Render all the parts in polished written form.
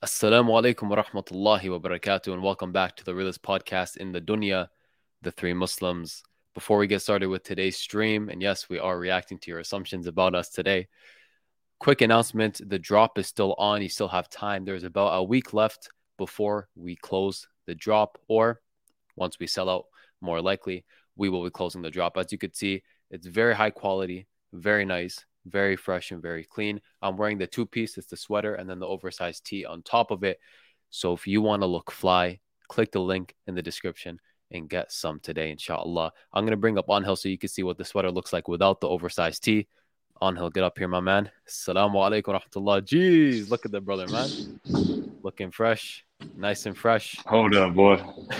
Assalamu alaikum wa rahmatullahi wa barakatuh, and welcome back to the realest podcast in the dunya, the three Muslims. Before we get started with today's stream, and yes, we are reacting to your assumptions about us today. Quick announcement, the drop is still on. You still have time. There's about a week left before we close the drop, or once we sell out, more likely, we will be closing the drop. As you could see, it's very high quality, very nice, very fresh and very clean. I'm wearing the two-piece, it's the sweater and then the oversized tee on top of it. So if you want to look fly, click the link in the description and get some today, inshallah. I'm going to bring up Anhel so you can see what the sweater looks like without the oversized tee. Anhel, get up here, my man. Assalamu alaikum wa rahmatullah. Jeez, look at that brother, man. Looking fresh, nice and fresh. Hold up, boy.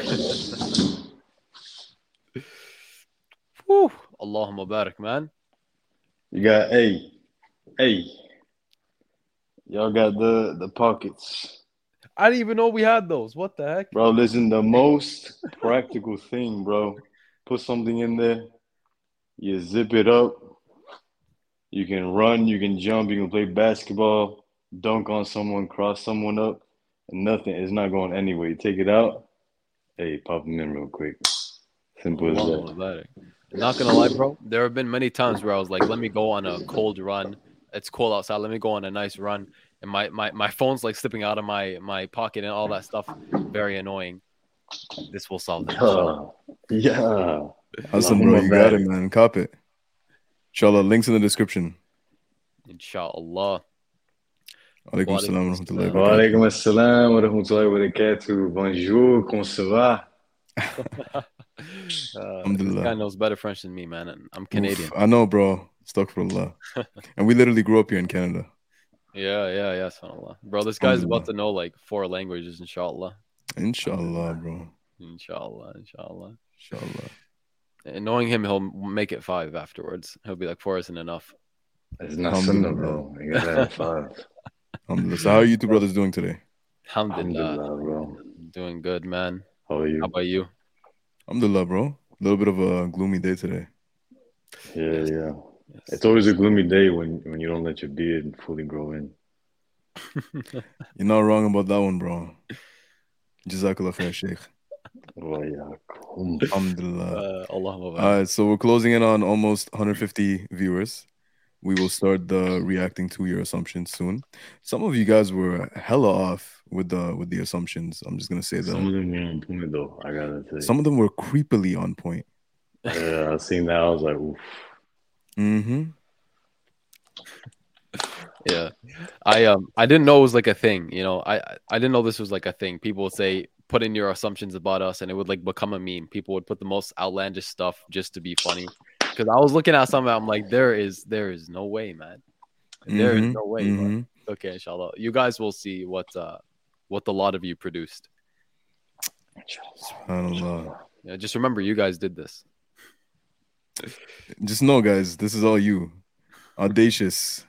Whew. Allahumma barak, man. You got y'all got the pockets. I didn't even know we had those. What the heck? Bro, listen, the most practical thing, bro. Put something in there, you zip it up, you can run, you can jump, you can play basketball, dunk on someone, cross someone up, and nothing is not going anywhere. You take it out, pop them in real quick. Simple as Allahumma that. barak. Not gonna lie, bro. There have been many times where I was like, let me go on a cold run. It's cold outside. Let me go on a nice run. And my phone's like slipping out of my pocket and all that stuff. Very annoying. This will solve it. Yeah. Awesome, bro. You got it, man. Cop it. Inshallah, links in the description. Inshallah. Alaikum salam wa rahmatullahi Wa alaikum assalam wa rahmatullahi wa barakatuh. Bonjour, comment ça va? This guy knows better French than me, man. And I'm Canadian. Oof, I know, bro. Astaghfirullah. And we literally grew up here in Canada. Yeah. SubhanAllah. Bro, this guy's about to know like 4 languages, inshallah. Inshallah, bro. Inshallah. Inshallah. And knowing him, he'll make it 5 afterwards. He'll be like, 4 isn't enough. It's not sunnah, bro. You gotta have 5. Alhamdulillah. So how are you two brothers doing today? Alhamdulillah, bro. Doing good, man. How are you? How about you? Alhamdulillah, bro. A little bit of a gloomy day today. Yeah. Yes. It's always a gloomy day when you don't let your beard fully grow in. You're not wrong about that one, bro. Jazakallah khair, Sheikh. Alhamdulillah. All right, so we're closing in on almost 150 viewers. We will start the reacting to your assumptions soon. Some of you guys were hella off with the assumptions. I'm just gonna say that. Some of them were on point, though. I gotta say. Some of them were creepily on point. Yeah, I seen that. I was like, oof. Mm-hmm. Yeah, I didn't know it was like a thing. You know, I didn't know this was like a thing. People would say put in your assumptions about us, and it would like become a meme. People would put the most outlandish stuff just to be funny. Because I was looking at something, I'm like, there is no way, man. There is no way. Mm-hmm. Okay, inshallah. You guys will see what the lot of you produced. SubhanAllah. Yeah, just remember, you guys did this. Just know, guys, this is all you. Audacious.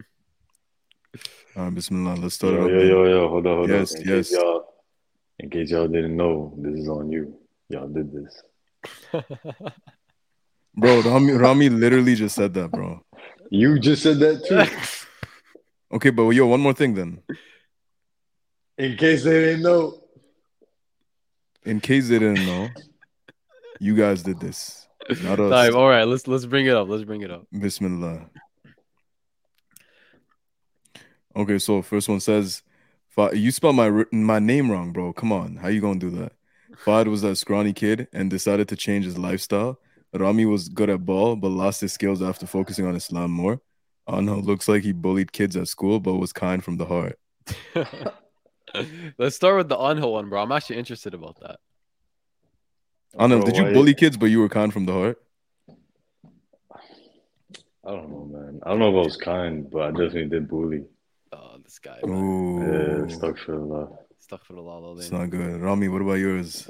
Bismillah, let's start it. Yo, hold on. Yes. In case y'all didn't know, this is on you. Y'all did this. Bro, Rami literally just said that, bro. You just said that too. Okay, but yo, one more thing then. In case they didn't know. In case they didn't know, you guys did this. Not us. Time. All right, let's bring it up. Bismillah. Okay, so first one says, you spelled my name wrong, bro. Come on, how you gonna do that? Fahd was that scrawny kid and decided to change his lifestyle. Rami was good at ball, but lost his skills after focusing on Islam more. Anhel looks like he bullied kids at school, but was kind from the heart. Let's start with the Anhel one, bro. I'm actually interested about that. Anhel, did you bully kids, but you were kind from the heart? I don't know, man. I don't know if I was kind, but I definitely did bully. Oh, this guy. Ooh. Yeah, astaghfirullah. It's not good. Rami, what about yours?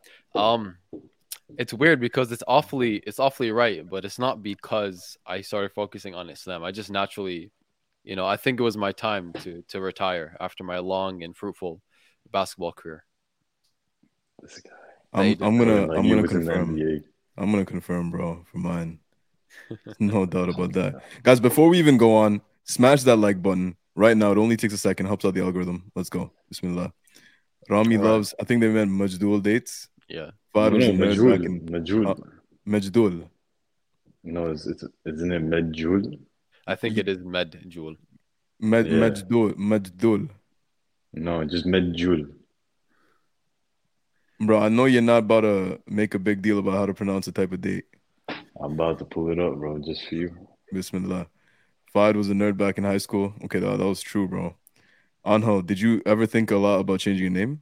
It's weird because it's awfully right, but it's not because I started focusing on Islam. I just naturally, I think it was my time to retire after my long and fruitful basketball career. This guy. I'm gonna confirm. I'm gonna confirm, bro, for mine. No doubt about that. Guys, before we even go on, smash that like button Right now, it only takes a second. Helps out the algorithm. Let's go. Bismillah. Rami All right. loves. I think they meant Majdul dates. Yeah. Fahd was No, a nerd Majul. back in Majul. Majdul. No, isn't it Majul? I think it is Med Jewel. Yeah. Majdul. No, just Majul. Bro, I know you're not about to make a big deal about how to pronounce a type of date. I'm about to pull it up, bro, just for you. Bismillah. Fahd was a nerd back in high school. Okay, that was true, bro. Anhel, did you ever think a lot about changing your name?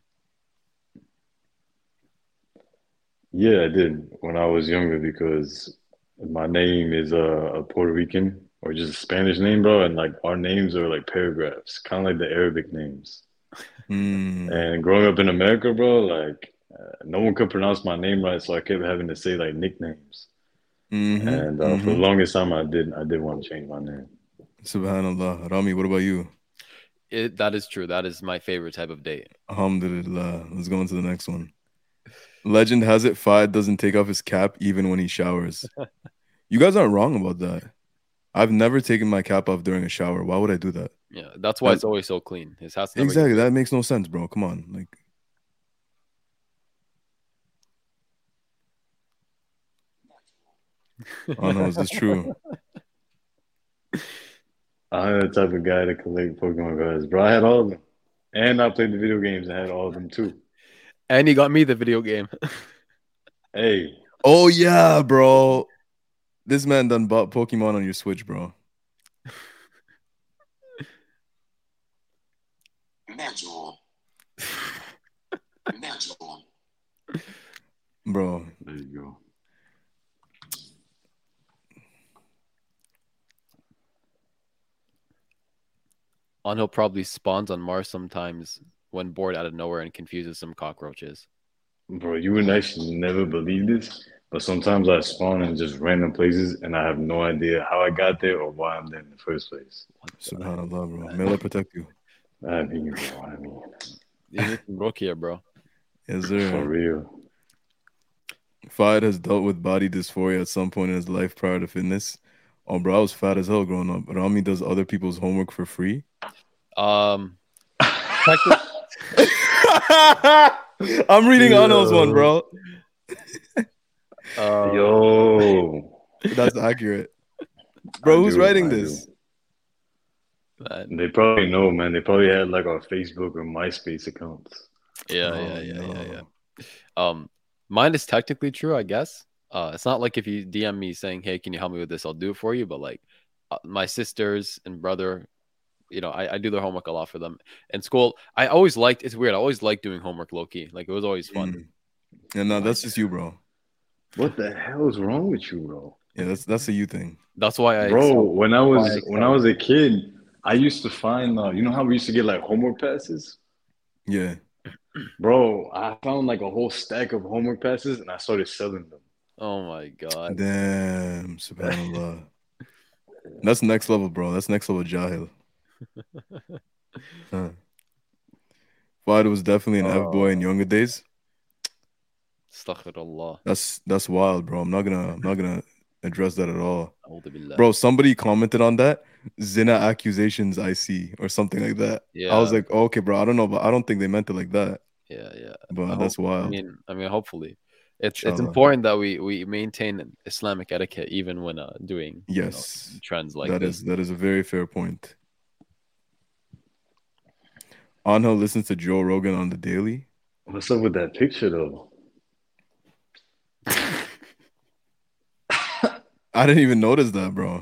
Yeah, I did when I was younger because my name is a Puerto Rican or just a Spanish name, bro, and like our names are like paragraphs, kind of like the Arabic names. Mm, And growing up in America, bro, like no one could pronounce my name right, so I kept having to say like nicknames. And for the longest time, I did want to change my name. Subhanallah. Rami, what about you? That is true. That is my favorite type of date. Alhamdulillah. Let's go on to the next one. Legend has it Fahd doesn't take off his cap even when he showers. You guys aren't wrong about that. I've never taken my cap off during a shower. Why would I do that? Yeah, that's why it's always so clean. His hat's never Exactly. get That makes no sense, bro. Come on. Like, oh no, is this true? I'm the type of guy to collect Pokemon cards, bro. I had all of them, and I played the video games. I had all of them too. And he got me the video game. Hey, Oh yeah, bro. This man done bought Pokemon on your Switch, bro. Natural. Natural. Bro. there you go. Anhel probably spawns on Mars sometimes when bored out of nowhere and confuses some cockroaches. Bro, you would actually never believe this, but sometimes I spawn in just random places and I have no idea how I got there or why I'm there in the first place. Subhanallah, bro. May Allah protect you. I mean, bro, You need some Rukia, bro. Yes, for sir. real. Fahd has dealt with body dysphoria at some point in his life prior to fitness. Oh, bro, I was fat as hell growing up. Rami does other people's homework for free. Um, I'm reading Anel's one, bro. Yo, That's accurate. Bro, who's writing this? man. They probably know, man. They probably had like our Facebook or MySpace accounts. Yeah. no. Mine is technically true, I guess. It's not like if you DM me saying, "Hey, can you help me with this?" I'll do it for you. But like, my sisters and brother, I do their homework a lot for them. In school, I always liked. It's weird. I always liked doing homework low key. Like it was always fun. And no, that's just you, bro. What the hell is wrong with you, bro? Yeah, that's a you thing. That's why Bro, when I why was a kid, I used to find you know how we used to get like homework passes? Yeah. Bro, I found like a whole stack of homework passes and I started selling them. Oh my god. Damn, subhanallah. That's next level, bro. That's next level jahil. Huh. Fahd was definitely an F-boy in younger days. Astaghfirullah. That's wild, bro. I'm not gonna address that at all. A'udhu billah. Bro, somebody commented on that. Zina accusations I see or something like that. I was Yeah. like, okay, bro, I don't know, but I don't think they meant it like that. Yeah. But that's wild. I mean, hopefully, it's Inshallah. important that we maintain Islamic etiquette even when doing Yes. trends like That this. is a very fair point. Anhel listens to Joe Rogan on the daily. What's up with that picture though? I didn't even notice that, bro.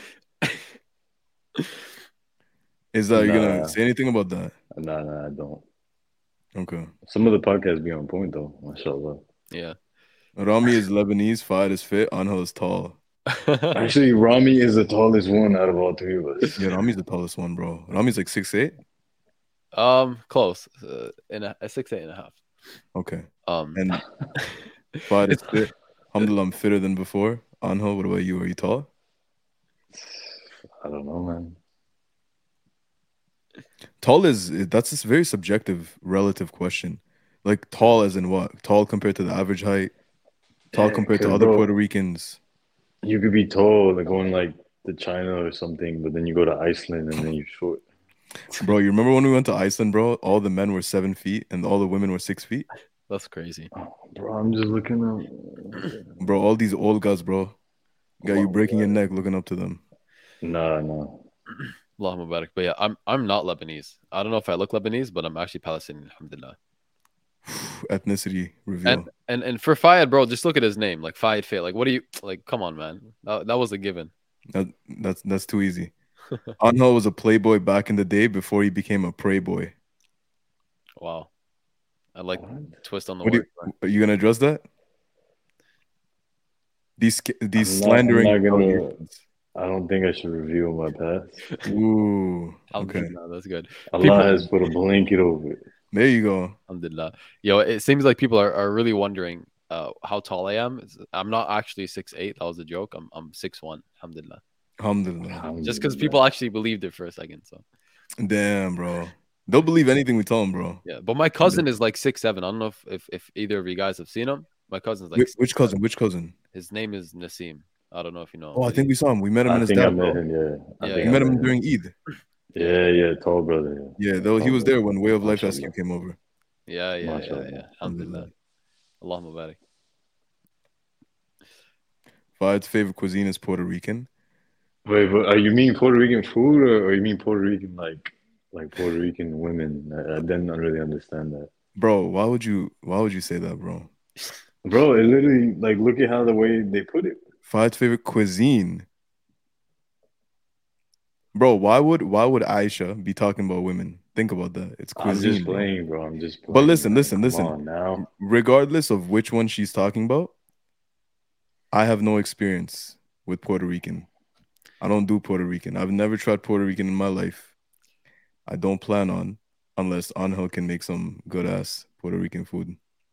Is that you Nah. gonna say anything about that? Nah, I don't. Okay. Some of the podcasts be on point though, mashallah. Yeah. Rami is Lebanese, Fahd is fit, Anhel is tall. Actually, Rami is the tallest one out of all three of us. Yeah, Rami's the tallest one, bro. Rami's like 6'8". Close. In a 6'8.5". Okay. Um, And Fahd is fit. Alhamdulillah, I'm fitter than before. Anhel, what about you? Are you tall? I don't know, man. Tall that's a very subjective, relative question. Like tall as in what? Tall compared to the average height? Tall Yeah, compared to 'cause, other bro, Puerto Ricans? You could be tall, like going like to China or something, but then you go to Iceland and then you're short. Bro, you remember when we went to Iceland, bro? All the men were 7 feet and all the women were 6 feet. That's crazy. Oh, bro, I'm just looking up. Bro, all these old guys, bro. Got you Oh, breaking your God. neck looking up to them. Nah, nah. Allah Mubarak. But yeah, I'm not Lebanese. I don't know if I look Lebanese, but I'm actually Palestinian, alhamdulillah. Ethnicity reveal. And for Fayed, bro, just look at his name. Like Fayed Faye. Like, what do you like? Come on, man. That was a given. That's too easy. Angel was a playboy back in the day before he became a prey boy. Wow. I like What? twist on the What do word. you, are you gonna address that? These I'm not slandering gonna. allegations. I don't think I should reveal my past. Ooh, okay. Alhamdulillah, that's good. Allah People, has put a blanket over it. There you go. alhamdulillah. Yo, it seems like people are really wondering how tall I am. I'm not actually 6'8". That was a joke. I'm 6'1", alhamdulillah. Alhamdulillah. Just because people actually believed it for a second. So Damn, bro. They'll believe anything we tell them, bro. yeah. But my cousin is like 6'7". I don't know if either of you guys have seen him. My cousin's like Which 6'7". cousin? Which cousin? His name is Nassim. I don't know if you know him. Oh, I but think we saw him. We met him in I his think I dad, met bro. him. Yeah, I Yeah, think We I met him him. during Eid. Yeah, tall brother. Yeah, though he Tall was there brother. when Way of Life Mashallah. Rescue came over. yeah. Mashallah. Alhamdulillah. Allahumma barik. Fahad's favorite cuisine is Puerto Rican. Wait, but are you mean Puerto Rican food, or you mean Puerto Rican like Puerto Rican women? I didn't really understand that, Bro, why would you say that, bro? bro. It literally like look at how the way they put it. Fahad's favorite cuisine. Bro, why would Aisha be talking about women? Think about that. It's I'm cuisine, just bro. playing, bro. I'm just playing. But listen, man. listen, Come listen. on now. Regardless of which one she's talking about, I have no experience with Puerto Rican. I don't do Puerto Rican. I've never tried Puerto Rican in my life. I don't plan on, unless Angel can make some good ass Puerto Rican food.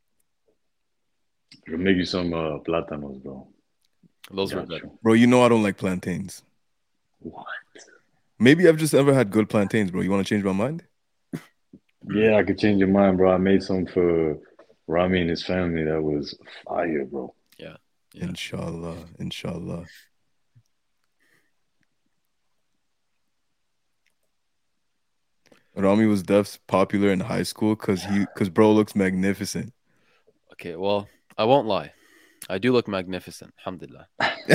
I'll make you some plátanos, bro. Those were Got good. you. Bro, you know I don't like plantains. What? Maybe I've just never had good plantains, bro. You want to change my mind? Yeah, I could change your mind, bro. I made some for Rami and his family. That was fire, bro. Yeah. Inshallah, inshallah. Rami was deaf popular in high school because bro looks magnificent. Okay, well, I won't lie. I do look magnificent, alhamdulillah.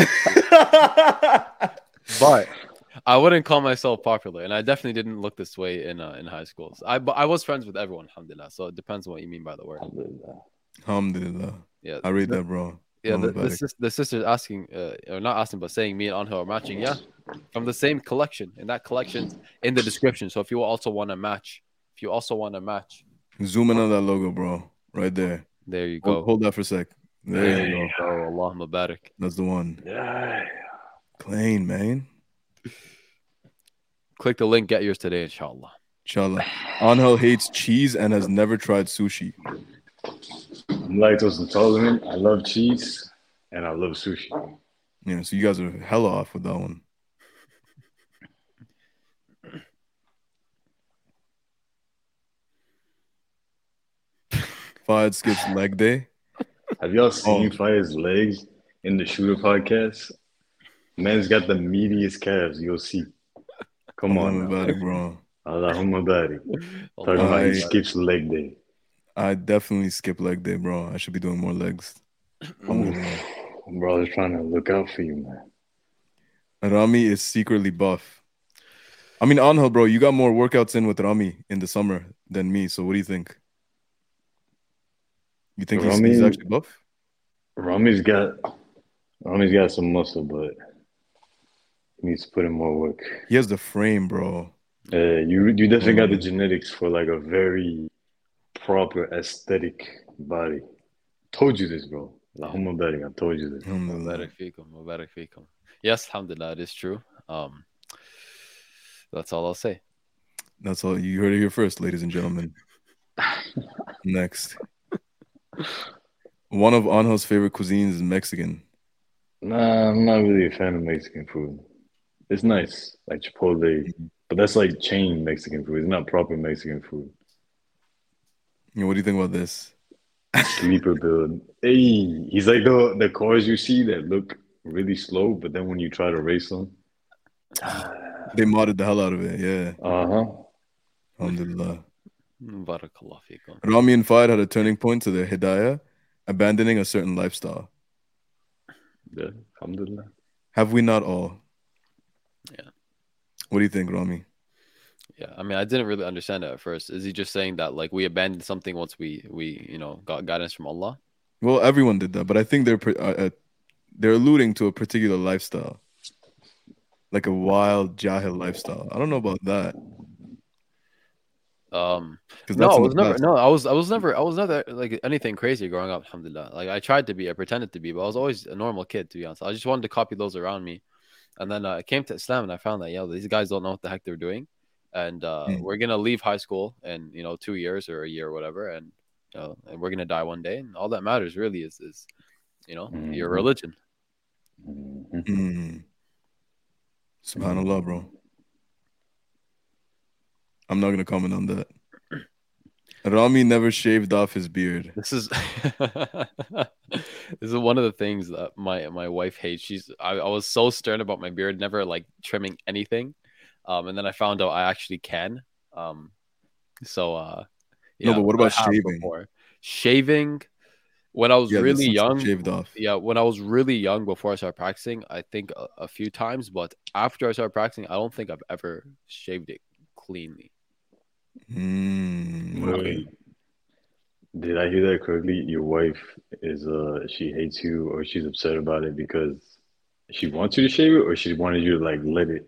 But I wouldn't call myself popular, and I definitely didn't look this way in high school. But I was friends with everyone, alhamdulillah. So it depends on what you mean by the word. Alhamdulillah. Yeah, I read that, bro. yeah. Muhammad Barak. The sister's asking, or not asking, but saying me and Angel are matching. Yeah, from the same collection, and that collection's in the description. So if you also want to match, Zoom in on that logo, bro. Right there. there you go. Hold that for a sec. There you go. Oh, Allahumma barik. That's the one. Yeah. Plain, man. Click the link, get yours today, inshallah. Inshallah. Angel hates cheese and has never tried sushi. I'm lactose intolerant. I love cheese and I love sushi. Yeah, so you guys are hella off with that one. Fahad skips leg day. Have y'all seen Fire's legs in the Shooter podcast? Man's got the meatiest calves you'll see. Come on, Allahumma barik, bro. Allahumma barik. Talking Allah. about he skips leg day. I definitely skip leg day, bro. I should be doing more legs. Alhamdulillah. Bro, I was trying to look out for you, man. Rami is secretly buff. I mean, Angel, bro, you got more workouts in with Rami in the summer than me. So what do you think? You think he's Rami- actually buff? Rami's got some muscle, but he needs to put in more work. He has the frame, bro. You definitely got the genetics for like a very proper aesthetic body. Told you this, bro. Allahumma barik. I told you this. Alhamdulillah. Mubarak fikum, mubarak fikum. Yes, alhamdulillah, it is true. That's all I'll say. That's all. You heard it here first, ladies and gentlemen. Next. One of Angel's favorite cuisines is Mexican. Nah, I'm not really a fan of Mexican food. It's nice, like Chipotle, but that's like chain Mexican food. It's not proper Mexican food. You know, what do you think about this? Sleeper build. Hey, he's like the cars you see that look really slow, but then when you try to race them, They modded the hell out of it. Yeah. uh-huh. Alhamdulillah. Barakallah fikum. Rami and Fahd had a turning point to their hidayah, abandoning a certain lifestyle. Yeah, alhamdulillah. Have we not all? Yeah. What do you think, Rami? Yeah, I mean, I didn't really understand it at first. Is he just saying that like we abandoned something once we got guidance from Allah? Well, everyone did that, but I think they're alluding to a particular lifestyle, like a wild jahil lifestyle. I don't know about that. Because No, that's I in was the never. past. No, I was never like anything crazy growing up. Alhamdulillah. Like I tried to be, I pretended to be, but I was always a normal kid. To be honest, I just wanted to copy those around me, and then I came to Islam and I found that these guys don't know what the heck they're doing, and we're gonna leave high school in 2 years or a year or whatever, and and we're gonna die one day, and all that matters really is your religion. Subhanallah, bro. I'm not gonna comment on that. Rami never shaved off his beard. This is one of the things that my wife hates. I was so stern about my beard, never like trimming anything, and then I found out I actually can. No, but what about shaving? Shaving, when I was really young, shaved off. Yeah, when I was really young before I started practicing, I think a few times, but after I started practicing, I don't think I've ever shaved it cleanly. Wait, did I hear that correctly? Your wife is she hates you or she's upset about it because she wants you to shave it or she wanted you to like let it?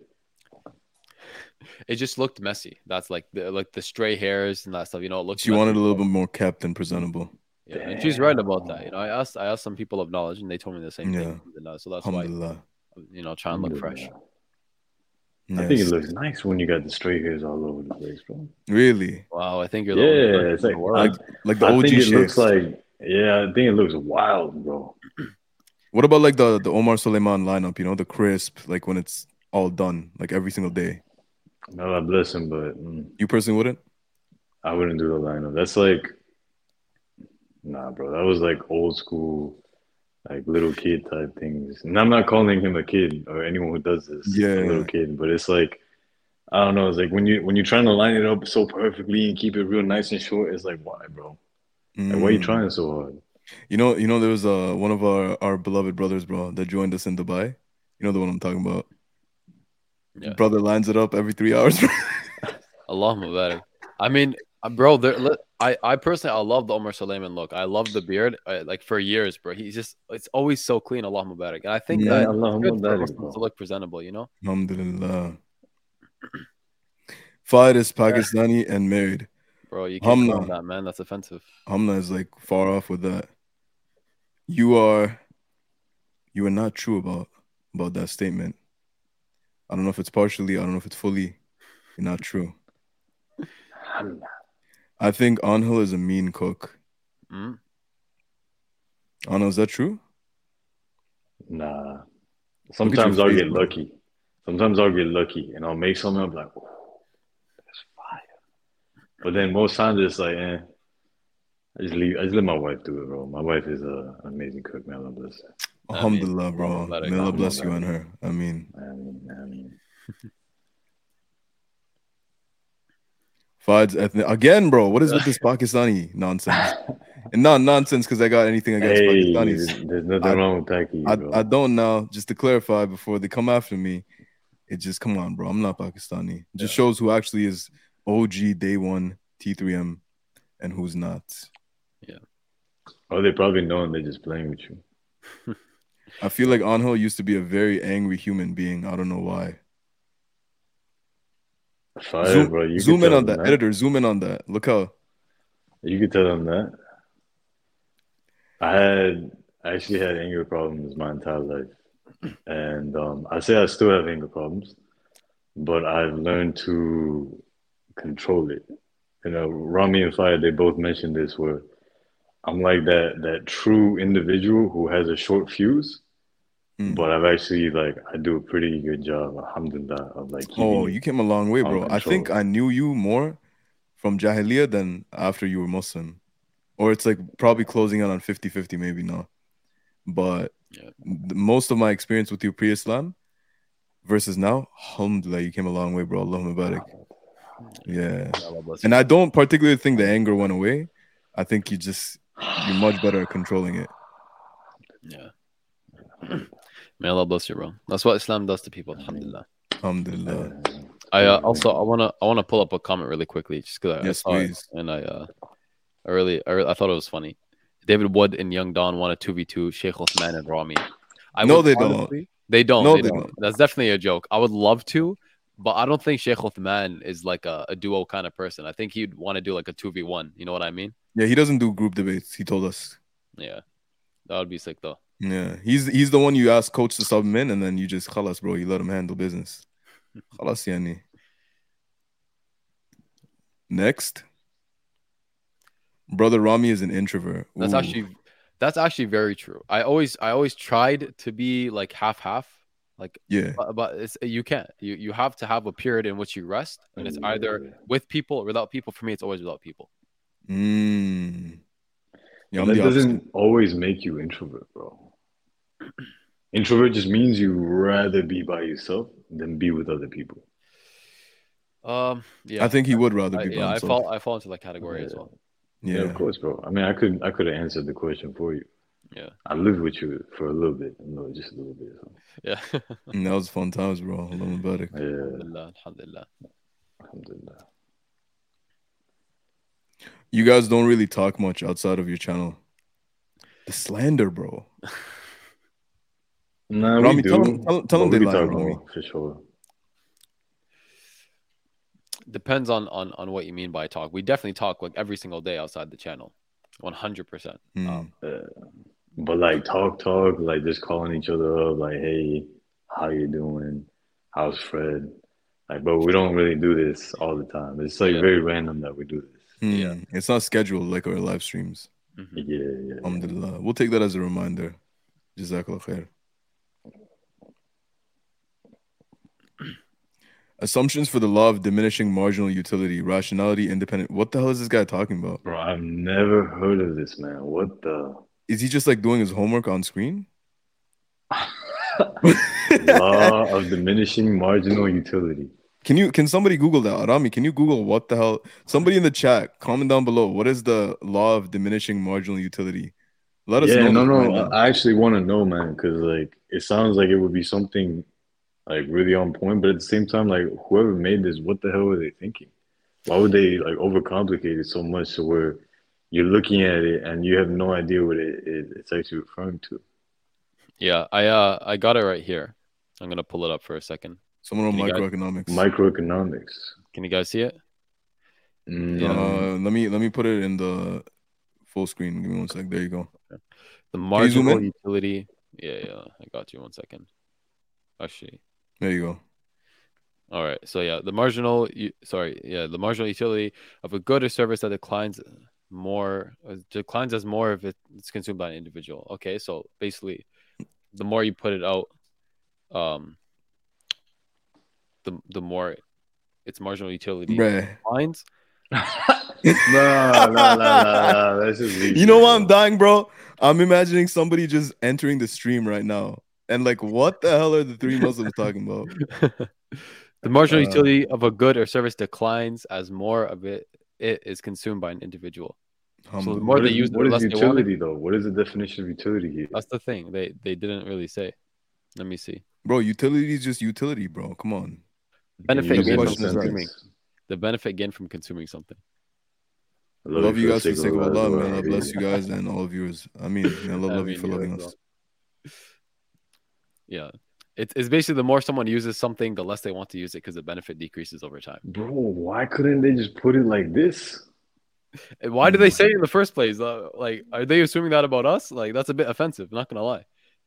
It just looked messy. That's like the stray hairs and that stuff. It looked. She wanted a little bit more kept and presentable. Yeah, and she's right about that. I asked some people of knowledge, and they told me the same thing. So that's why, try and look fresh. Yes. I think it looks nice when you got the straight hairs all over the place, bro. Really? Wow, I think you're the only it's like the OG shapes. Looks like I think it looks wild, bro. What about like the Omar Suleiman lineup? The crisp, like when it's all done, like every single day. No, God bless him, but you personally wouldn't? I wouldn't do the lineup. That's like, nah, bro. That was like old school, like little kid type things. And I'm not calling him a kid or anyone who does this, a little kid. But it's like, I don't know. It's like when you're trying to line it up so perfectly and keep it real nice and short. It's like, why, bro? Like, why are you trying so hard? There was one of our beloved brothers, bro, that joined us in Dubai. You know the one I'm talking about. Yeah. Brother lines it up every 3 hours. Allah Mubarak. I mean, bro, I personally, I love the Omar Suleiman look. I love the beard, like for years, bro. It's always so clean. Allah Mubarak. And I think that it's good for Muslims to look presentable, Alhamdulillah. Fahd is Pakistani and married. Bro, you can't call that, man. That's offensive. Hamna is like far off with that. You are not true about that statement. I don't know if it's partially, I don't know if it's fully. You're not true. I think Anhel is a mean cook. Anhel, is that true? Nah. Sometimes I'll get lucky. Sometimes I'll get lucky and I'll make something up like, oh, that's fire. But then most times it's like, I just let my wife do it, bro. My wife is an amazing cook, man. Allah bless her. Alhamdulillah, bro. May Allah bless you and her. I mean. Fahd ethnic again, bro. What is with this Pakistani nonsense? And not nonsense because I got anything against Pakistanis. There's nothing wrong with Paki. I don't now. Just to clarify before they come after me, it just come on, bro. I'm not Pakistani. It just shows who actually is OG day one T3M and who's not. Yeah. Oh, they probably know and they're just playing with you. I feel like Anhel used to be a very angry human being. I don't know why. Fire, bro. Zoom in on that. Editor, zoom in on that. Look how. You could tell them that. I actually had anger problems my entire life. And I say I still have anger problems, but I've learned to control it. Rami and Fahd, they both mentioned this where I'm like that true individual who has a short fuse. But I've actually I do a pretty good job, alhamdulillah, of you came a long way, bro. I think I knew you more from Jahiliyyah than after you were Muslim. Or it's like probably closing out on 50-50, maybe not. But most of my experience with you pre-Islam versus now, alhamdulillah, you came a long way, bro. Allahumma barak. Yeah. Allah bless And you. I don't particularly think the anger went away. I think you're much better at controlling it. Yeah. May Allah bless you, bro. That's what Islam does to people. Alhamdulillah. Alhamdulillah. I wanna pull up a comment really quickly just because Yes, I saw please. it and I thought it was funny. David Wood and Young Don won a 2v2 Sheikh Uthman and Rami. No, they don't. They don't. No, they they don't. don't. That's definitely a joke. I would love to, but I don't think Sheikh Uthman is like a duo kind of person. I think he'd want to do like a 2v1. You know what I mean? Yeah, he doesn't do group debates. He told us. Yeah. That would be sick though. Yeah, he's the one you ask coach to sub him in, and then you just khalas, bro. You let him handle business. Khalas, yani. Next, brother Rami is an introvert. That's Ooh. actually very true. I always tried to be like half. Like Yeah. but you can't. You have to have a period in which you rest, and it's either with people or without people. For me, it's always without people. Yeah, That doesn't always make you introvert, bro. Introvert just means you rather be by yourself than be with other people. Yeah. I think he would rather be by himself. I fall into that category as well. Yeah, of course, bro. I mean, I could have answered the question for you. Yeah. I lived with you for a little bit. No, just a little bit. So. Yeah. And that was fun times, bro. Yeah. Alhamdulillah. Alhamdulillah. You guys don't really talk much outside of your channel. The slander, bro. Nah, Rami, we do. tell them they we lie, talk Rami. more, for sure. Depends on what you mean by talk. We definitely talk like every single day outside the channel. 100%. But like talk, like just calling each other up, like, hey, how you doing? How's Fred? Like, bro, we don't really do this all the time. It's like very random that we do this. Yeah. It's not scheduled like our live streams. Mm-hmm. Yeah. Alhamdulillah. We'll take that as a reminder. Jazakallah khair. Assumptions for the law of diminishing marginal utility, rationality, independent. What the hell is this guy talking about? Bro, I've never heard of this, man. What the? Is he just like doing his homework on screen? Law of diminishing marginal utility. Can somebody Google that? Arami, can you Google what the hell? Somebody in the chat, comment down below. What is the law of diminishing marginal utility? Let us know. No. I actually want to know, man, because like it sounds like it would be something like really on point, but at the same time, like whoever made this, what the hell were they thinking? Why would they like overcomplicate it so much so where you're looking at it and you have no idea what it's actually referring to? Yeah, I got it right here. I'm gonna pull it up for a second. Someone on microeconomics. Microeconomics. Can you guys see it? Let me put it in the full screen. Give me 1 sec. There you go. Okay. The marginal utility. Yeah. I got you. 1 second. Actually. There you go. All right. So yeah, the marginal utility of a good or service that declines as more if it's consumed by an individual. Okay, so basically, the more you put it out, the more its marginal utility declines. No. That's just easy, you know why I'm dying, bro? I'm imagining somebody just entering the stream right now. And like, what the hell are the three Muslims talking about? The marginal utility of a good or service declines as more of it is consumed by an individual. So the more they use, what is utility though? What is the definition of utility here? That's the thing. They didn't really say. Let me see. Bro, utility is just utility, bro. Come on. Benefit gain from consuming. The benefit gain from consuming something. I love you guys for the sake of Allah, man. I bless you guys and all viewers. I mean, I love you for loving us. Yeah. It's basically the more someone uses something, the less they want to use it because the benefit decreases over time. Bro, why couldn't they just put it like this? Why did they say it in the first place? Like, are they assuming that about us? Like, that's a bit offensive. I'm not gonna lie.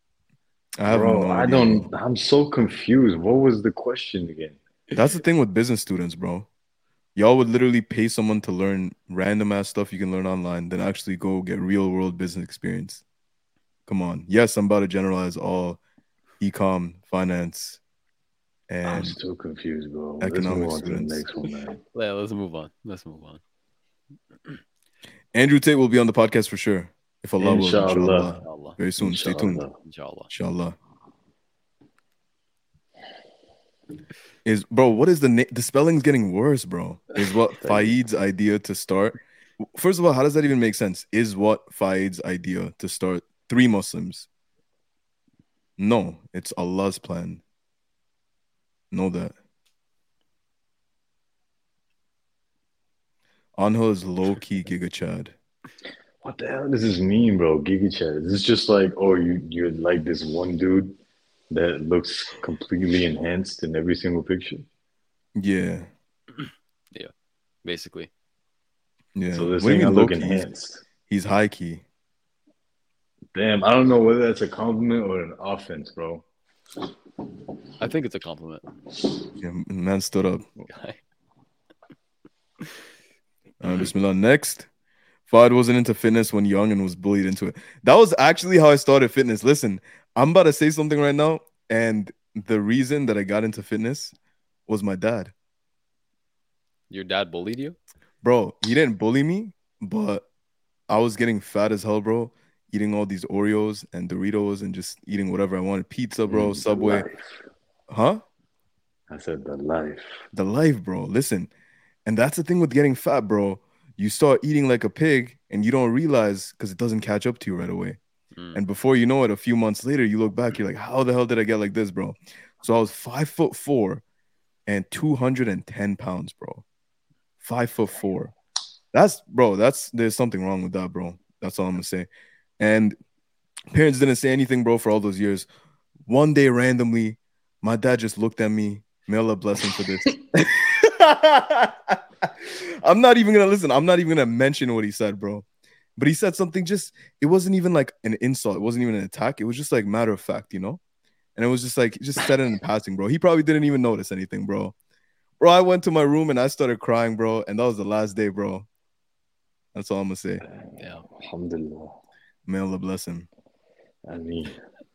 I'm so confused. What was the question again? That's the thing with business students, bro. Y'all would literally pay someone to learn random ass stuff you can learn online, then actually go get real world business experience. Come on. Yes, I'm about to generalize all ecom, finance, and I'm still confused, bro. Economics students. Next one, man. Yeah, let's move on. Andrew Tate will be on the podcast for sure. If Allah will, inshallah. Very soon. Stay tuned. Inshallah. Inshallah. Is bro, what is the name? The spelling's getting worse, bro. Is what Tell you. Faid's idea to start? First of all, how does that even make sense? Is what Faid's idea to start three Muslims? No, it's Allah's plan. Know that. Anhel is low key Giga Chad. What the hell does this mean, bro? Giga Chad. Is this just like, oh, you're like this one dude that looks completely enhanced in every single picture? Yeah, Yeah, basically. yeah. So they're What do you saying I mean low look key? enhanced. He's high key. Damn, I don't know whether that's a compliment or an offense, bro. I think it's a compliment. Yeah, man stood up. Guy. Bismillah. Next, Fahd wasn't into fitness when young and was bullied into it. That was actually how I started fitness. Listen, I'm about to say something right now, and the reason that I got into fitness was my dad. Your dad bullied you? Bro, he didn't bully me, but I was getting fat as hell, bro. Eating all these Oreos and Doritos and just eating whatever I wanted. Pizza, bro, The Subway. life. Huh? I said the life. The life, bro. Listen, and that's the thing with getting fat, bro. You start eating like a pig and you don't realize because it doesn't catch up to you right away. Mm. And before you know it, a few months later, you look back, you're like, how the hell did I get like this, bro? So I was 5'4" and 210 pounds, bro. 5'4". There's something wrong with that, bro. That's all I'm gonna say. And parents didn't say anything, bro, for all those years. One day, randomly, my dad just looked at me. May Allah bless him for this. I'm not even gonna listen. I'm not even gonna mention what he said, bro. But he said something it wasn't even like an insult. It wasn't even an attack. It was just like matter of fact, you know? And it was just like, just said it in passing, bro. He probably didn't even notice anything, bro. Bro, I went to my room and I started crying, bro. And that was the last day, bro. That's all I'm gonna say. Yeah. Alhamdulillah. May Allah bless him. I mean,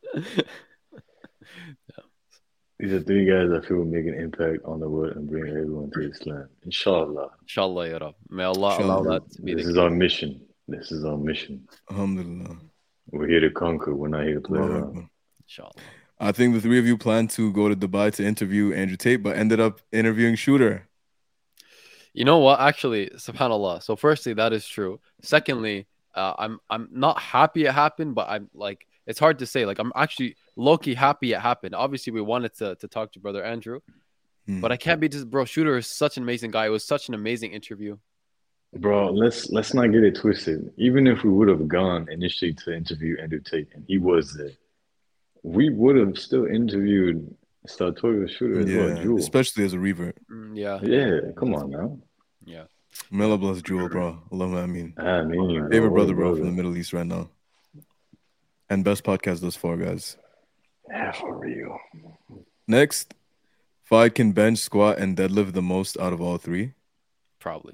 these are three guys I feel will make an impact on the world and bring everyone to Islam. Inshallah. Inshallah, ya Rab. May Allah Inshallah. allow that to be This the is our mission. This is our mission. Alhamdulillah. We're here to conquer. We're not here to play Allahu around. Akbar. Inshallah. I think the three of you planned to go to Dubai to interview Andrew Tate, but ended up interviewing Shooter. You know what? Actually, subhanallah. So firstly, that is true. Secondly, I'm not happy it happened, but I'm like, it's hard to say. Like, I'm actually low-key happy it happened. Obviously, we wanted to talk to brother Andrew, but I can't be just, bro. Shooter is such an amazing guy. It was such an amazing interview. Bro, let's not get it twisted. Even if we would have gone initially to interview Andrew Tate and he was there, we would have still interviewed Sartorius Shooter as well, Yeah, Jewel. especially as a revert. Yeah. Yeah, come on now. Yeah. May Allah bless Jewel, bro. Allahumma ameen. I mean, Favorite what a brother, bro, from the Middle East right now. And best podcast thus far, guys. Yeah, for real. Next, Fahd can bench, squat, and deadlift the most out of all three. Probably.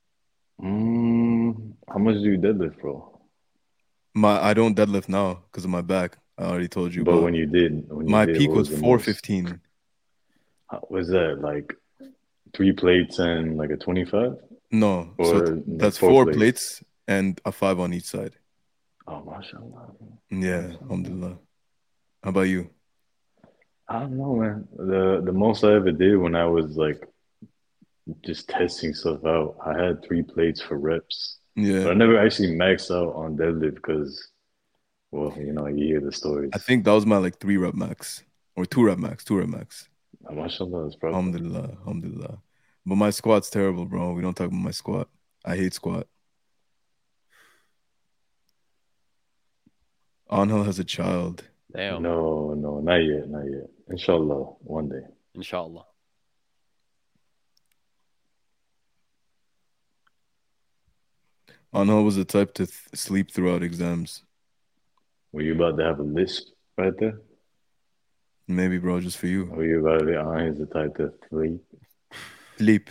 How much do you deadlift, bro? I don't deadlift now because of my back. I already told you. But when you did, my peak what was the most? 415. Was that like 3 plates and like a 25? No, Or so that's 4 plates and a 5 on each side. Oh, mashallah. Yeah, alhamdulillah. How about you? I don't know, man. The most I ever did when I was like just testing stuff out, I had 3 plates for reps. Yeah. But I never actually maxed out on deadlift because, well, you know, you hear the stories. I think that was my like 3 rep max or 2 rep max. Mashallah, it's probably. Alhamdulillah. But my squat's terrible, bro. We don't talk about my squat. I hate squat. Anhel has a child. Damn. No, not yet. Inshallah, one day. Inshallah. Anhel was the type to sleep throughout exams. Were you about to have a lisp right there? Maybe, bro, just for you. Or you about to be he's the type to sleep? Sleep.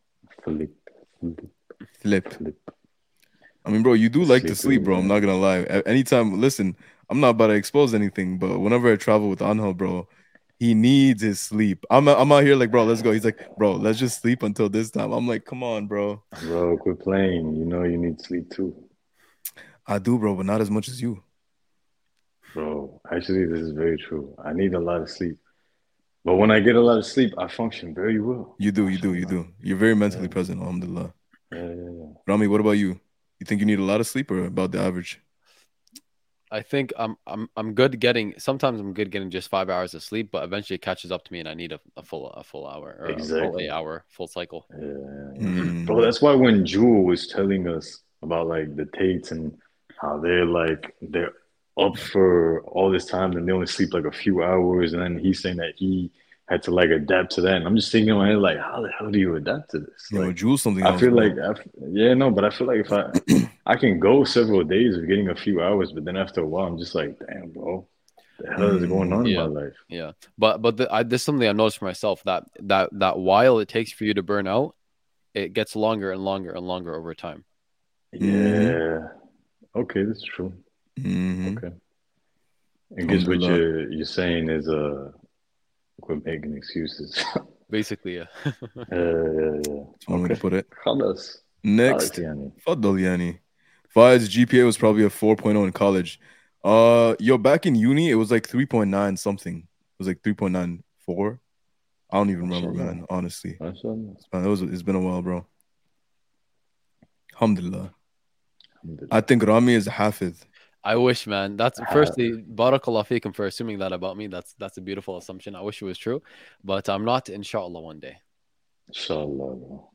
I mean, bro, you do like to sleep, bro. I'm not gonna lie. Anytime, listen, I'm not about to expose anything, but whenever I travel with Anhel, bro, he needs his sleep. I'm out here like, bro, let's go. He's like, bro, let's just sleep until this time. I'm like, come on, bro. Bro, quit playing. You know you need sleep too. I do, bro, but not as much as you. Bro, actually, this is very true. I need a lot of sleep. But when I get a lot of sleep, I function very well. You do. Mashallah. You're very mentally Yeah, present, alhamdulillah. yeah. Rami, what about you? You think you need a lot of sleep or about the average? I think I'm good getting sometimes I'm good getting just 5 hours of sleep, but eventually it catches up to me and I need a full hour or a full Exactly. 8 hour full cycle. Yeah. Bro, Mm. that's why when Jewel was telling us about like the Tates and how they're up for all this time and they only sleep like a few hours, and then he's saying that he had to like adapt to that. And I'm just thinking in my head, like, how the hell do you adapt to this? Yo, Like, Jules something I else, feel bro. like, yeah, no, but I feel like if I can go several days of getting a few hours, but then after a while, I'm just like, damn, bro, the hell is going on in my Yeah. life? Yeah. But there's something I noticed for myself that while it takes for you to burn out, it gets longer and longer and longer over time. Mm-hmm. Yeah. Okay, that's true. Mm-hmm. Okay. I guess what Alhamdulillah. you're saying is quit making excuses. Basically, yeah. Yeah. That's one way to Okay. put it. خلاص. خلاص Next, يعني. Faddal Yani. Fahad's GPA was probably a 4.0 in college. Yo, back in uni, it was like 3.9 something. It was like 3.94. I don't even ما شاء remember, الله. man, honestly. ما شاء الله. It's been a while, bro. Alhamdulillah. الحمد I لله. think Rami is a Hafid. I wish, man. That's firstly, barakallah fikum for assuming that about me. That's a beautiful assumption. I wish it was true, but I'm not. Inshallah, one day. إن شاء الله bro.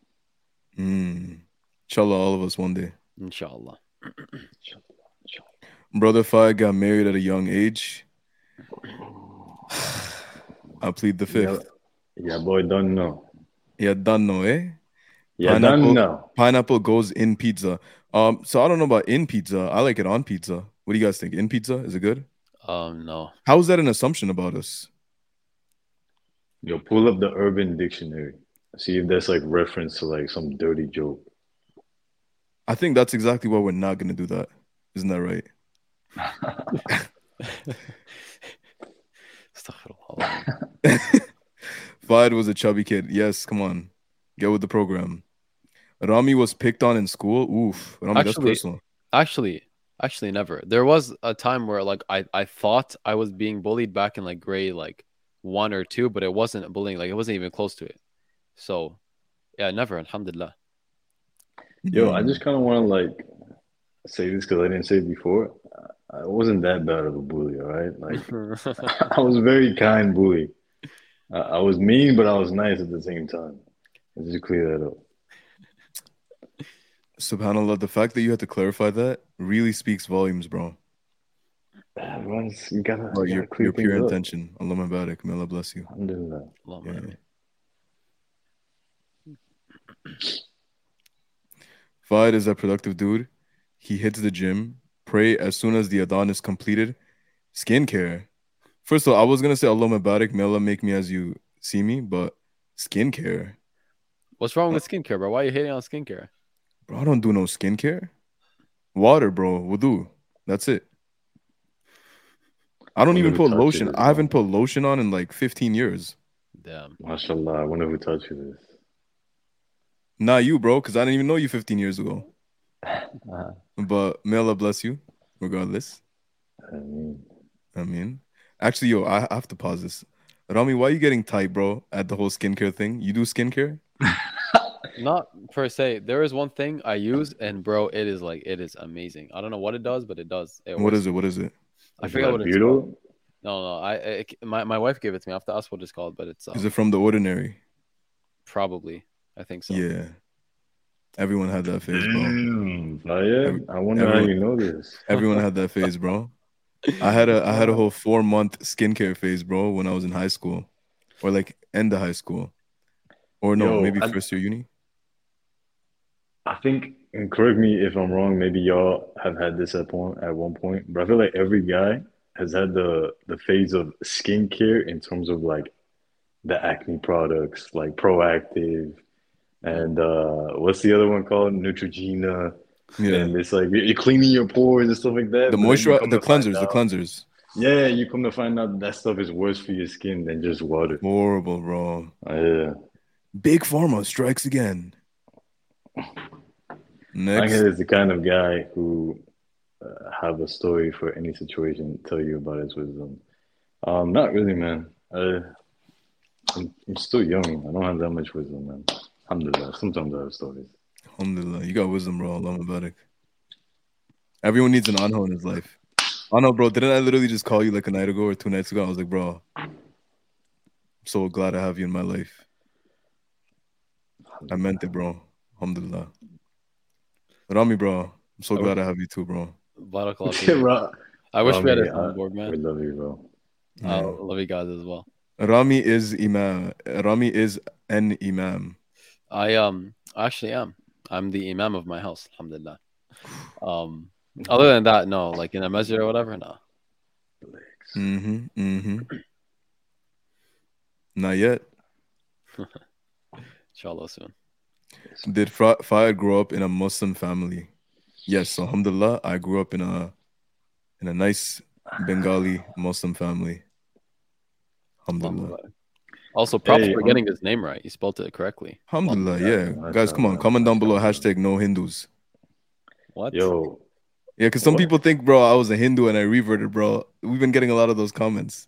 Inshallah, all of us one day. Inshallah. إن شاء الله. إن شاء Brother Fi got married at a young age. الله. I plead the Yeah, fifth. yeah, boy, don't know. Yeah, done no, eh? Yeah, don't know. Pineapple goes in pizza. So I don't know about in pizza. I like it on pizza. What do you guys think? In pizza? Is it good? No. How is that an assumption about us? Yo, pull up the Urban Dictionary. See if that's like reference to like some dirty joke. I think that's exactly why we're not gonna do that. Isn't that right? Astaghfirullah. Fahd was a chubby kid. Yes, come on. Get with the program. Rami was picked on in school. Oof. Rami, that's personal. Actually, never. There was a time where like I thought I was being bullied back in like grade like 1 or 2, but it wasn't bullying. Like it wasn't even close to it. So yeah, never. Alhamdulillah. Yo, I just kind of want to like say this because I didn't say it before. I wasn't that bad of a bully, all right? Like I was a very kind bully. I was mean, but I was nice at the same time. Let's just clear that up. SubhanAllah, the fact that you had to clarify that really speaks volumes, bro. Once you gotta, About you gotta clear your pure things up. intention. Allah Mabarak. May Allah bless you. Alhamdulillah. Yeah. Fahd is a productive dude. He hits the gym, pray as soon as the adhan is completed. Skincare. First of all, I was gonna say Allah Mabarak, may Allah make me as you see me, but skincare. What's wrong with skincare, bro? Why are you hating on skincare? Bro, I don't do no skincare. Water, bro. Wudu. That's it. I don't Wonder even who put taught you lotion. this, I haven't bro. put lotion on in like 15 years. Damn. MashaAllah. I wonder who taught you this. Not you, bro, because I didn't even know you 15 years ago. But may Allah bless you, regardless. I mean, actually, yo, I have to pause this. Rami, why are you getting tight, bro, at the whole skincare thing? You do skincare? Not per se. There is one thing I use, and bro, it is amazing. I don't know what it does, but it does. It What works. is it? What is it? I Is forget that what it's called. Butyl? No. My wife gave it to me. I have to ask what it's called, but it's Is it from The Ordinary? probably. I think so. Yeah. Everyone had that phase, bro. Damn. Oh, yeah. Every- I wonder how everyone- you know this. Everyone had that phase, bro. I had a whole 4-month skincare phase, bro, when I was in high school, or like end of high school, or no, Yo, maybe I- first year uni. I think, and correct me if I'm wrong, maybe y'all have had this at one point, but I feel like every guy has had the phase of skincare in terms of like the acne products, like Proactive, and what's the other one called? Neutrogena. Yeah, And it's like you're cleaning your pores and stuff like that. the but then you moisture, come the to find cleansers, the out- cleansers. Yeah, you come to find out that stuff is worse for your skin than just water. Horrible, bro. Yeah. Big Pharma strikes again. My Next, head is the kind of guy who have a story for any situation, tell you about his wisdom. Not really, man. I'm still young. I don't have that much wisdom, man. Alhamdulillah. Sometimes I have stories. Alhamdulillah. You got wisdom, bro. Allah Mubarak. Everyone needs an anho in his life. Anho, bro, didn't I literally just call you like a night ago or 2 nights ago? I was like, bro, I'm so glad to have you in my life. I meant it, bro. Alhamdulillah. Rami, bro, I'm so glad to have you too, bro. Barakallah feekum. Ra- I wish we had Rami, a soundboard, man. we love you, bro. I Yeah. love you guys as well. Rami is imam. Rami is an imam. I actually am. I'm the imam of my house, alhamdulillah. Other than that, no, like in a masjid or whatever, no. Not yet. Inshallah soon. Did Fayed grow up in a Muslim family? Yes, alhamdulillah. I grew up in a nice Bengali Muslim family. Alhamdulillah. Also, props for getting his name right. You spelled it correctly. Alhamdulillah, yeah. Guys, come on. Comment down below hashtag no Hindus. What? Yo. Yeah, because some people think, bro, I was a Hindu and I reverted, bro. We've been getting a lot of those comments.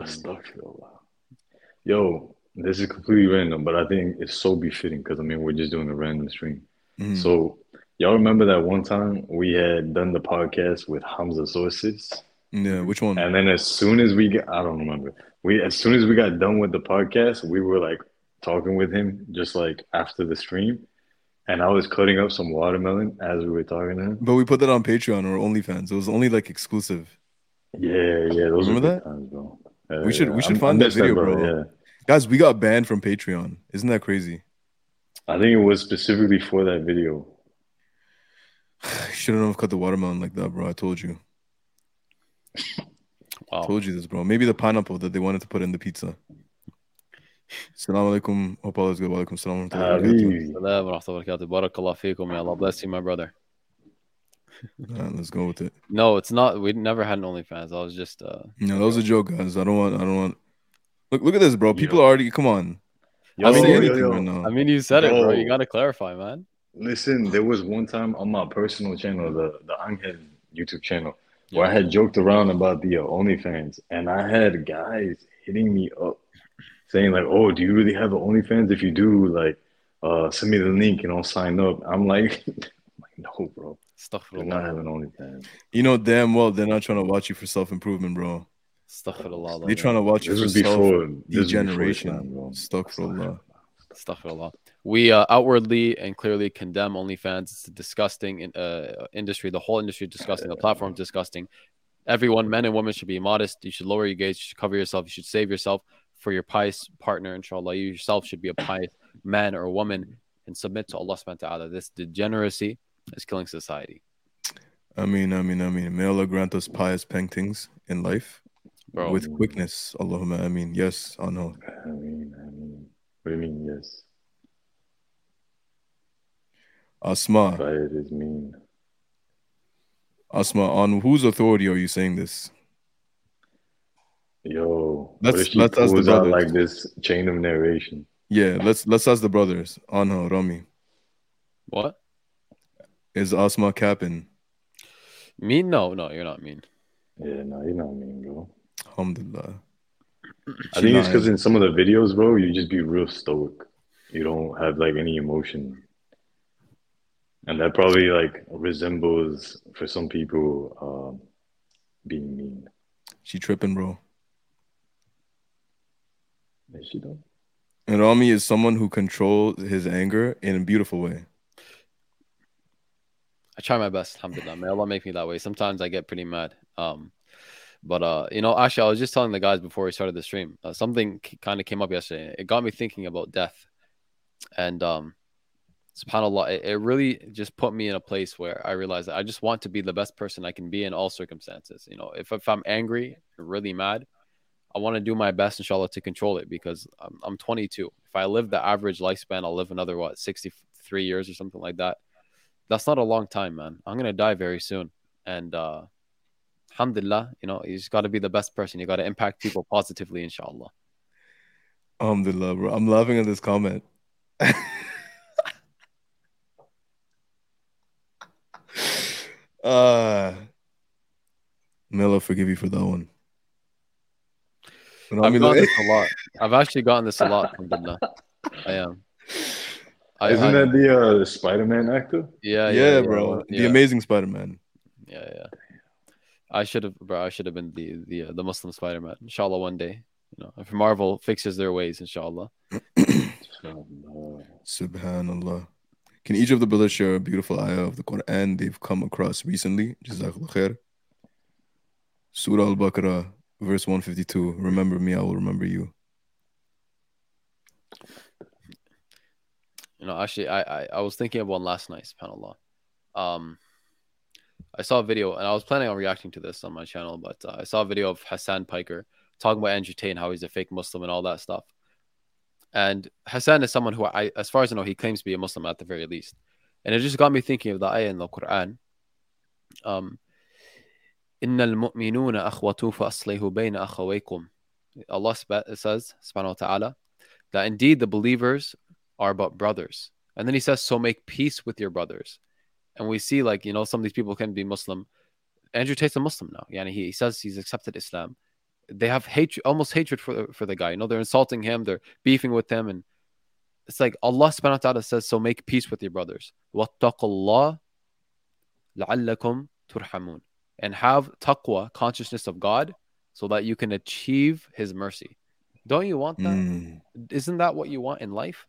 Yo, this is completely random, but I think it's so befitting because, I mean, we're just doing a random stream. So, y'all remember that one time we had done the podcast with Hamza Sources? Yeah, which one? And then as soon as I don't remember. As soon as we got done with the podcast, we were like talking with him just like after the stream. And I was cutting up some watermelon as we were talking to him. But we put that on Patreon or OnlyFans. It was only like exclusive. Yeah. Those remember are that? good times, bro. We should find that video, bro. Yeah. Guys, we got banned from Patreon. Isn't that crazy? I think it was specifically for that video. Shouldn't have cut the watermelon like that, bro. I told you. Wow. I told you this, bro. Maybe the pineapple that they wanted to put in the pizza. Assalamu alaikum. Hope all is good. Wa alaikum salam wa rahmatullahi. Barakallah feekum. May Allah bless you, my brother. Let's go with it. No, it's not. We never had an OnlyFans. I was just No, that was a joke, guys. I don't want. Look at this, bro. People are already. Come on. Yo, I mean, you said it, bro. You gotta clarify, man. Listen, there was one time on my personal channel, the Angel YouTube channel, where I had joked around about the OnlyFans, and I had guys hitting me up saying like, "Oh, do you really have an OnlyFans? If you do, like, send me the link and I'll sign up." I'm like, no, bro. Do not have an OnlyFans. You know damn well they're not trying to watch you for self-improvement, bro. Astaghfirullah. They're trying to watch you for self-degeneration. Astaghfirullah. Astaghfirullah. We outwardly and clearly condemn OnlyFans. It's a disgusting industry. The whole industry is disgusting. The platform is disgusting. Everyone, men and women, should be modest. You should lower your gaze. You should cover yourself. You should save yourself for your pious partner, inshallah. You yourself should be a pious man or woman and submit to Allah subhanahu wa ta'ala. This degeneracy is killing society. I mean. May Allah grant us pious paintings in life, bro, with quickness. Allahumma ameen. Yes, I know. Ameen. What do you mean, yes? Asma. It is mean. Asma, on whose authority are you saying this? Yo, let's ask the brothers. Out like this chain of narration. Yeah, let's ask the brothers. Anha, Rami. What? Is Asma capping? Mean? No, you're not mean. Yeah, no, you're not mean, bro. Alhamdulillah. I think it's because in some of the videos, bro, you just be real stoic. You don't have like any emotion. And that probably like resembles for some people being mean. She tripping, bro. Is she though? And Rami is someone who controls his anger in a beautiful way. I try my best, alhamdulillah. May Allah make me that way. Sometimes I get pretty mad. But you know, actually, I was just telling the guys before we started the stream, something kind of came up yesterday. It got me thinking about death. And subhanAllah, it really just put me in a place where I realized that I just want to be the best person I can be in all circumstances. You know, if I'm angry, really mad, I want to do my best, inshallah, to control it, because I'm 22. If I live the average lifespan, I'll live another, 63 years or something like that. That's not a long time, man. I'm going to die very soon. And alhamdulillah, you know, you just got to be the best person. You got to impact people positively, inshallah. Alhamdulillah, bro. I'm laughing at this comment. May Allah forgive you for that one. I've Rami, gotten this a lot. I've actually gotten this a lot. Alhamdulillah. I am. Isn't I that the Spider-Man actor? yeah, bro. well, The Amazing Spider-Man. yeah. I should have, bro. I should have been the Muslim Spider-Man. Inshallah, one day. You know, if Marvel fixes their ways, inshallah. Subhanallah. Can each of the brothers share a beautiful ayah of the Quran they've come across recently? Jazakallah khair. Surah Al-Baqarah, verse 152. Remember me, I will remember you. You know, actually, I was thinking of one last night, subhanAllah. I saw a video, and I was planning on reacting to this on my channel, but I saw a video of Hassan Piker talking about Andrew Tate and how he's a fake Muslim and all that stuff. And Hassan is someone who, as far as I know, he claims to be a Muslim at the very least. And it just got me thinking of the ayah in the Quran. إِنَّ الْمُؤْمِنُونَ أَخْوَةٌ فَأَصْلِحُوا بَيْنَ أَخَوَيْكُمْ. Allah says, subhanahu wa ta'ala, that indeed the believers are but brothers. And then he says, so make peace with your brothers. And we see, like, you know, some of these people can be Muslim. Andrew Tate's a Muslim now. Yani he says he's accepted Islam. They have hatred, almost hatred for the guy. You know, they're insulting him, they're beefing with him, and it's like Allah subhanahu wa ta'ala says, so make peace with your brothers. وَاتَّقُوا اللَّهَ لَعَلَّكُمْ تُرْحَمُونَ. And have taqwa, consciousness of God, so that you can achieve His mercy. Don't you want that? Isn't that what you want in life?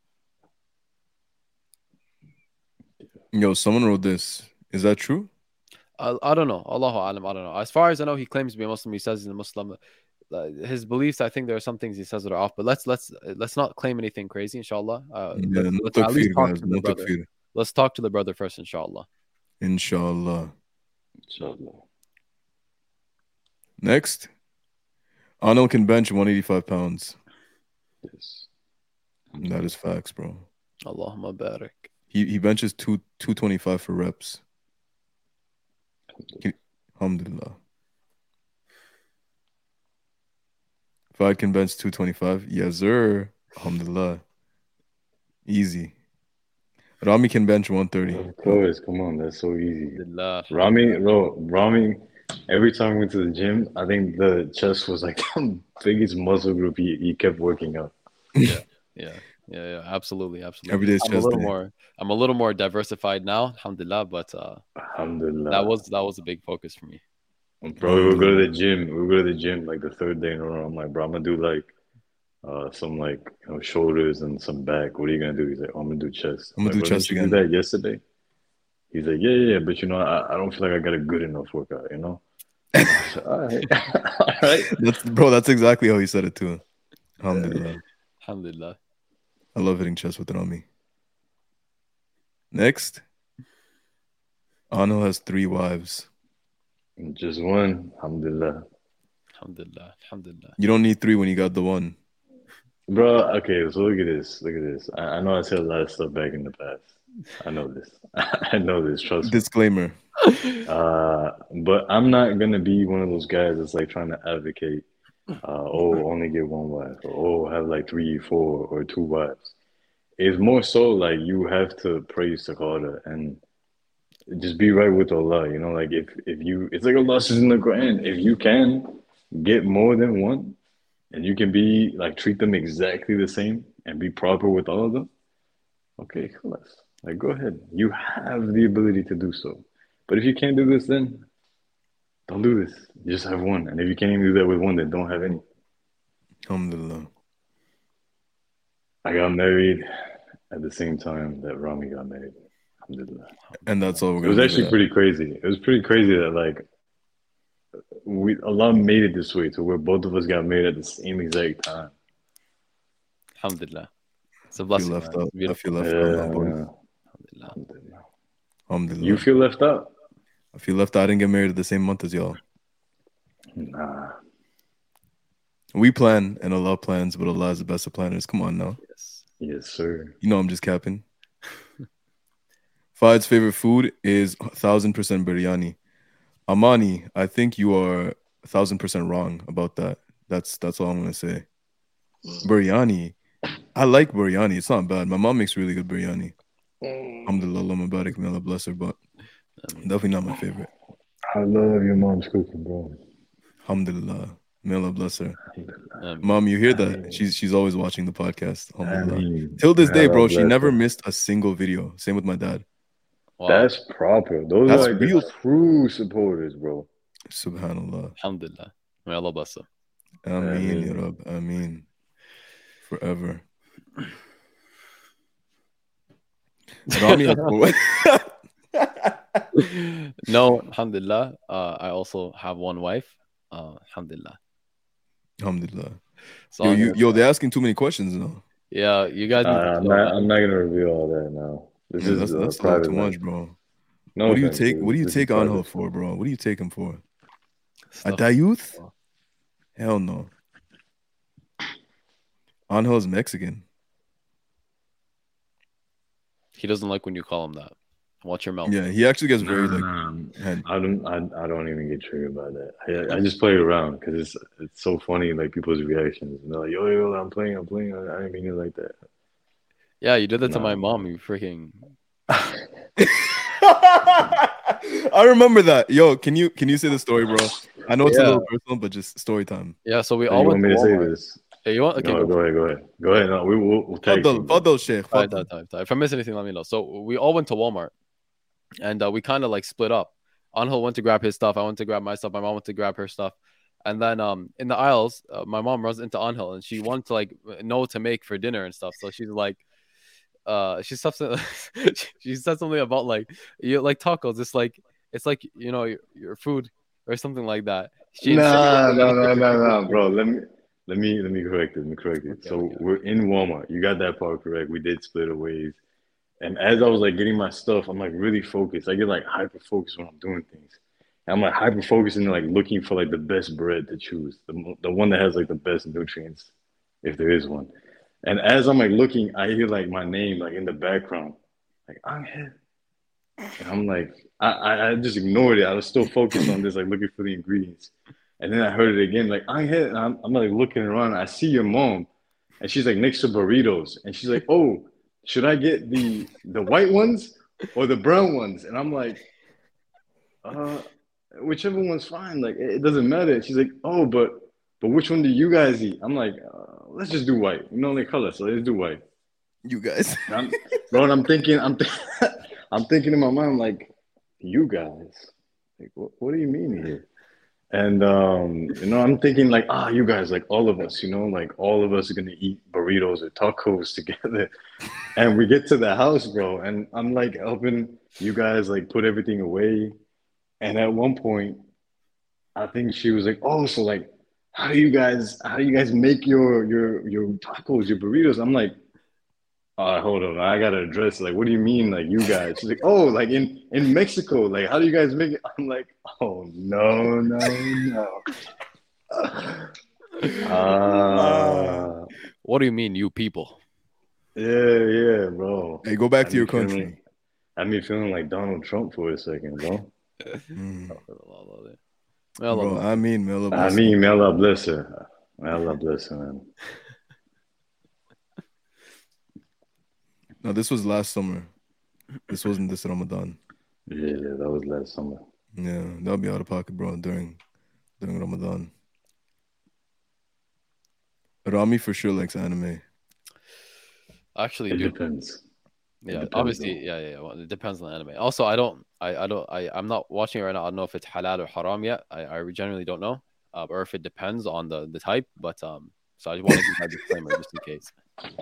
Yo, someone wrote this. Is that true? I don't know. Allahu alam, I don't know. As far as I know, he claims to be a Muslim. He says he's a Muslim. His beliefs, I think there are some things he says that are off. But let's not claim anything crazy, inshallah. Let's at least talk to the brother. Let's talk to the brother first, inshallah. Inshallah. Next, Arnold can bench 185 pounds. Yes. That is facts, bro. Allahumma barik. He benches 225 for reps. Alhamdulillah. Fahd can bench 225. Yes, sir. Alhamdulillah. Easy. Rami can bench 130. Of course, come on, that's so easy. Alhamdulillah. Rami, every time we went to the gym, I think the chest was like the biggest muscle group he kept working out. Yeah, absolutely. Every day I'm a little more diversified now, alhamdulillah, but alhamdulillah. That was a big focus for me. Bro, we would go to the gym like the third day in a row. I'm like, bro, I'm gonna do like some like, you know, shoulders and some back. What are you gonna do? He's like, oh, I'm gonna do chest. I'm gonna do chest again. Did that yesterday? He's like, yeah, but you know, I don't feel like I got a good enough workout, you know? So, all right. That's exactly how he said it too. Alhamdulillah. Alhamdulillah. I love hitting chest with Rami. Next, Arnold has 3 wives. Just one. Alhamdulillah. Alhamdulillah. You don't need 3 when you got the one. Bro, okay, so look at this. I know I said a lot of stuff back in the past. I know this. Trust me. Disclaimer. But I'm not gonna be one of those guys that's like trying to advocate, only get one wife, or have like 3, 4, or 2 wives. It's more so like you have to pray istikhara and just be right with Allah. You know, like if you, it's like Allah says in the Quran, if you can get more than one, and you can be like treat them exactly the same and be proper with all of them, okay, like go ahead. You have the ability to do so. But if you can't do this, then don't do this. You just have one. And if you can't even do that with one, then don't have any. Alhamdulillah. I got married at the same time that Rami got married. Alhamdulillah. And that's all we're It going was actually pretty crazy. It was pretty crazy that like Allah made it this way to where both of us got married at the same exact time. Alhamdulillah. It's a blessing. I feel left out. Alhamdulillah. You feel left out? I feel left out. I didn't get married at the same month as y'all. Nah. We plan and Allah plans, but Allah is the best of planners. Come on now. Yes, sir. You know I'm just capping. Fahad's favorite food is 1000% biryani. Amani, I think you are 1000% wrong about that. That's all I'm gonna say. Biryani, I like biryani. It's not bad. My mom makes really good biryani. Alhamdulillah, Allah Mubarak, may Allah bless her, but definitely not my favorite. I love your mom's cooking, bro. Alhamdulillah. May Allah bless her. Um, Mom, you hear I that? mean, She's always watching the podcast. I Alhamdulillah. mean, Till this day, Allah bro, she bless never her. missed a single video. Same with my dad. wow. That's proper. Those That's are like real. the true supporters, bro. Subhanallah. Alhamdulillah. May Allah bless her. Ameen, Ya mean, Rab. Ameen. Forever. Rami has No, alhamdulillah. I also have one wife. Alhamdulillah. Alhamdulillah. So They're asking too many questions now. yeah, you guys need to I'm chill, man. not gonna reveal all that now. This Yeah, is that's a little private too much, life. bro. No What do you offense, take? dude. What do you This is take Angel private. for, bro? What do you take him for? A Stuff- Dayuth? Hell no. Angel's Mexican. He doesn't like when you call him that. Watch your mouth. Yeah, he actually gets very like. I don't even get triggered by that. I just play around because it's so funny, like people's reactions. And they're like, yo, I'm playing. I didn't mean it like that. Yeah, you did that to Nah, my mom. man. You freaking. I remember that. Yo, can you say the story, bro? I know it's a Yeah. little personal, but just story time. Yeah, so we So all you went want to me to say Walmart. this? Hey, you want? Okay, No, go. go ahead. Go ahead. No, we'll tag team, bro. Fadal, Sheikh. Time. Fadal. If I miss anything, let me know. So we all went to Walmart, and we kind of like split up. Angel went to grab his stuff. I went to grab my stuff. My mom went to grab her stuff. And then in the aisles, my mom runs into Angel, and she wanted to like know what to make for dinner and stuff. So she's like, she said something about like you like tacos. It's like you know your food or something like that. She Nah, insinuated that bro. Let me correct it. Okay, So okay. we're in Walmart. You got that part correct. We did split ways. And as I was like getting my stuff, I'm like really focused. I get like hyper focused when I'm doing things. And I'm like hyper focused and like looking for like the best bread to choose, the one that has like the best nutrients, if there is one. And as I'm like looking, I hear like my name like in the background, like Angel. And I'm like, I just ignored it. I was still focused on this, like looking for the ingredients. And then I heard it again, like Angel. And I'm like looking around. I see your mom, and she's like next to burritos, and she's like, oh. Should I get the white ones or the brown ones? And I'm like, whichever one's fine. Like it doesn't matter. She's like, oh, but which one do you guys eat? I'm like, let's just do white. You know the color, so let's do white. You guys. And I'm thinking, I'm thinking in my mind, like, you guys. Like, what do you mean here? And I'm thinking like, you guys, like all of us, like all of us are gonna eat burritos or tacos together. And we get to the house, bro, and I'm like helping you guys like put everything away. And at one point, I think she was like, oh, so like, how do you guys make your tacos, your burritos? I'm like, hold on, I gotta address like, what do you mean, like you guys? She's like, oh, like in Mexico, like how do you guys make it? I'm like, oh no. What do you mean, you people? Yeah, bro. Hey, go back to your Feeling- country. Had me feeling like Donald Trump for a second, bro. Bro, I mean, may Allah bless may Allah bless her. May Allah bless her, man. No, this was last summer. This wasn't this Ramadan. Yeah, that was last summer. Yeah, that'll be out of pocket, bro, during Ramadan. Rami for sure likes anime. Actually, It dude. depends. Yeah, depends, obviously, yeah. Well, it depends on the anime. Also, I'm not watching it right now. I don't know if it's halal or haram yet. I generally don't know, or if it depends on the type. But so I just want to give that disclaimer just in case.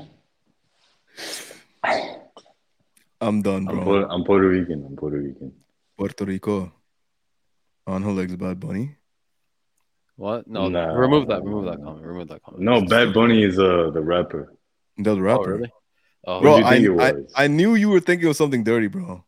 I'm done, bro. I'm Puerto Rican. Puerto Rico. Angel likes Bad Bunny. What? No, Nah. remove that comment. No, Bad Bunny is the rapper. The rapper. Oh, really? Oh, Bro, What'd you think it was? I knew you were thinking of something dirty, bro.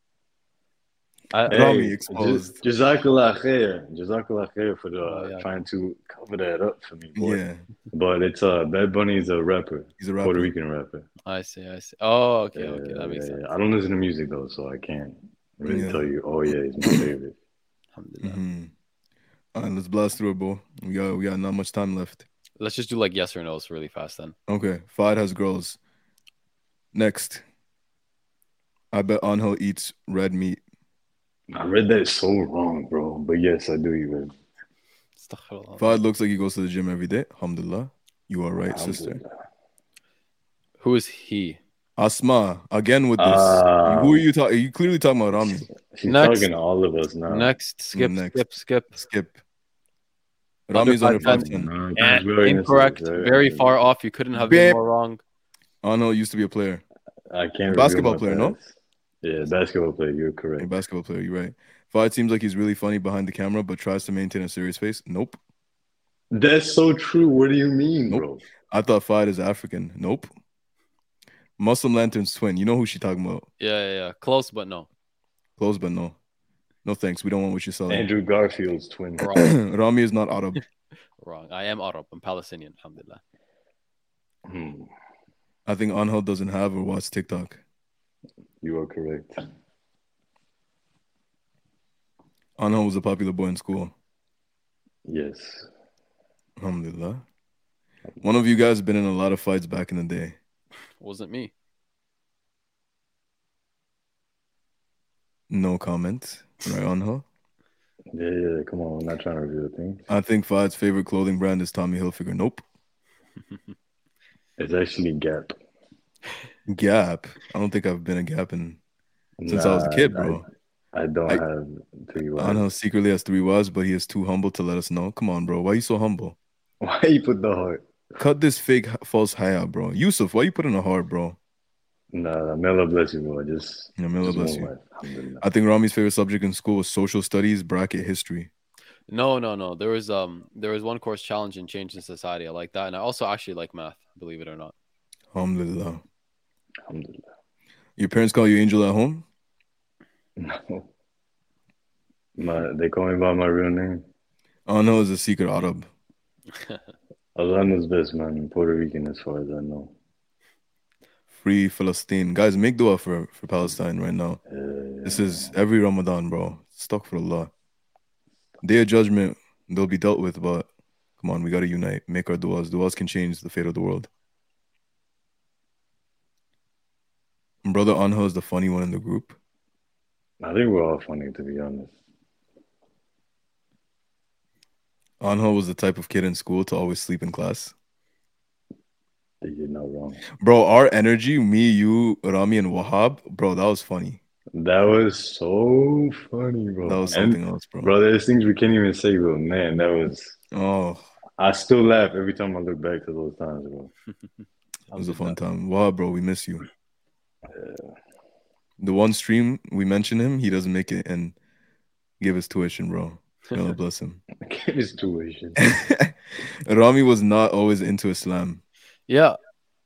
Rami exposed. Jazakallah khair for yeah. trying to cover that up for me, boy. Yeah, But it's Bad Bunny is a rapper. he's a rapper. Puerto Rican rapper. I see. Oh, okay, that makes sense. I don't listen to music though, so I can't really Yeah. tell you. Oh yeah, he's my favorite. Alhamdulillah. Mm-hmm. All right, let's blast through it, bro. We got not much time left. Let's just do like yes or no's really fast then. Okay, Fahd has girls. Next, I bet Angel eats red meat. I read that so wrong, bro. But yes, I do eat red. Astaghfirullah. Fahad looks like he goes to the gym every day. Alhamdulillah. You are right, sister. Alhamdulillah. Who is he? Asma, again with this. Who are you talking? Are you clearly talking about Rami? She's Next. talking to all of us now. Next, skip. Skip. Rami's under 5'10". 5'10". No, And that's very incorrect. innocent, Very far off. You couldn't have been Beep. more wrong. Anho used to be a player. I can't. Basketball reveal my player, no? past. Yeah, basketball player. You're A correct. basketball player, you're right. Fahad seems like he's really funny behind the camera, but tries to maintain a serious face. Nope. That's so true. What do you mean, Nope. bro? I thought Fahad is African. Nope. Muslim Lantern's twin. You know who she talking about? Yeah. Close, but no. Close, but no. No thanks. We don't want what you're selling. Andrew Garfield's twin. Wrong. Rami is not Arab. Wrong. I am Arab. I'm Palestinian. Alhamdulillah. I think Anho doesn't have or watch TikTok. You are correct. Anho was a popular boy in school. Yes. Alhamdulillah. One of you guys been in a lot of fights back in the day. Wasn't me. No comment. Right, Anho? Yeah. Come on. I'm not trying to reveal things. I think Fahad's favorite clothing brand is Tommy Hilfiger. Nope. It's actually Gap. Gap. I don't think I've been a Gap since I was a kid, bro. I don't have 3 wives. Anho secretly has 3 wives, but he is too humble to let us know. Come on, bro. Why you so humble? Why you put the heart? Cut this fake false haya, bro. Yusuf, why you put in a heart, bro? Nah, may Allah bless you, bro. Yeah, may Allah just bless one you. wife. Alhamdulillah. I think Rami's favorite subject in school was social studies, bracket history. No. There was one course challenge in Change in Society. I like that, and I also actually like math. Believe it or not. Alhamdulillah. Alhamdulillah. Your parents call you Angel at home? No. They call me by my real name. Oh no, it's a secret Arab. Allah knows best, man. I'm Puerto Rican as far as I know. Free Palestine. Guys, make dua for Palestine right now. This is every Ramadan, bro. Astaghfirullah. Day of judgment, they'll be dealt with, but come on, we gotta unite. Make our duas. Duas can change the fate of the world. Brother Anho is the funny one in the group. I think we're all funny, to be honest. Anho was the type of kid in school to always sleep in class. You're not wrong. Bro, our energy, me, you, Rami, and Wahab, bro, that was funny. That was so funny, bro. That was something else, bro. Bro, there's things we can't even say, bro. Man, that was... Oh. I still laugh every time I look back to those times, bro. It was a fun time. Wahab, bro, we miss you. The one stream we mentioned him, he doesn't make it and give his tuition, bro. May Allah bless him. Give his tuition. Rami was not always into Islam. Yeah.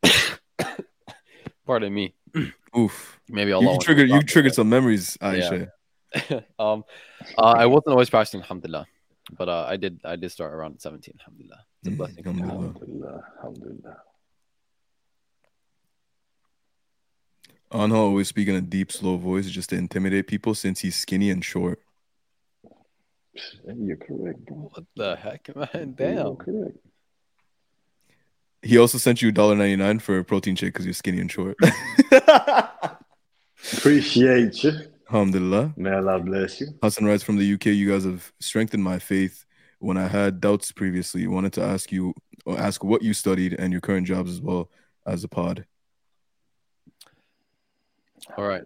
Pardon me. Oof. Maybe Allah. You triggered some memories, Aisha. Yeah. I wasn't always practicing, alhamdulillah. But I did start around 17, alhamdulillah. It's a blessing. Alhamdulillah. Alhamdulillah. Anho always speak in a deep, slow voice just to intimidate people since he's skinny and short. You're correct, bro. What the heck, man? You're Damn. correct. He also sent you $1.99 for a protein shake because you're skinny and short. Appreciate you. Alhamdulillah. May Allah bless you. Hassan writes from the UK, you guys have strengthened my faith. When I had doubts previously, wanted to ask what you studied and your current jobs as well as a pod. All right.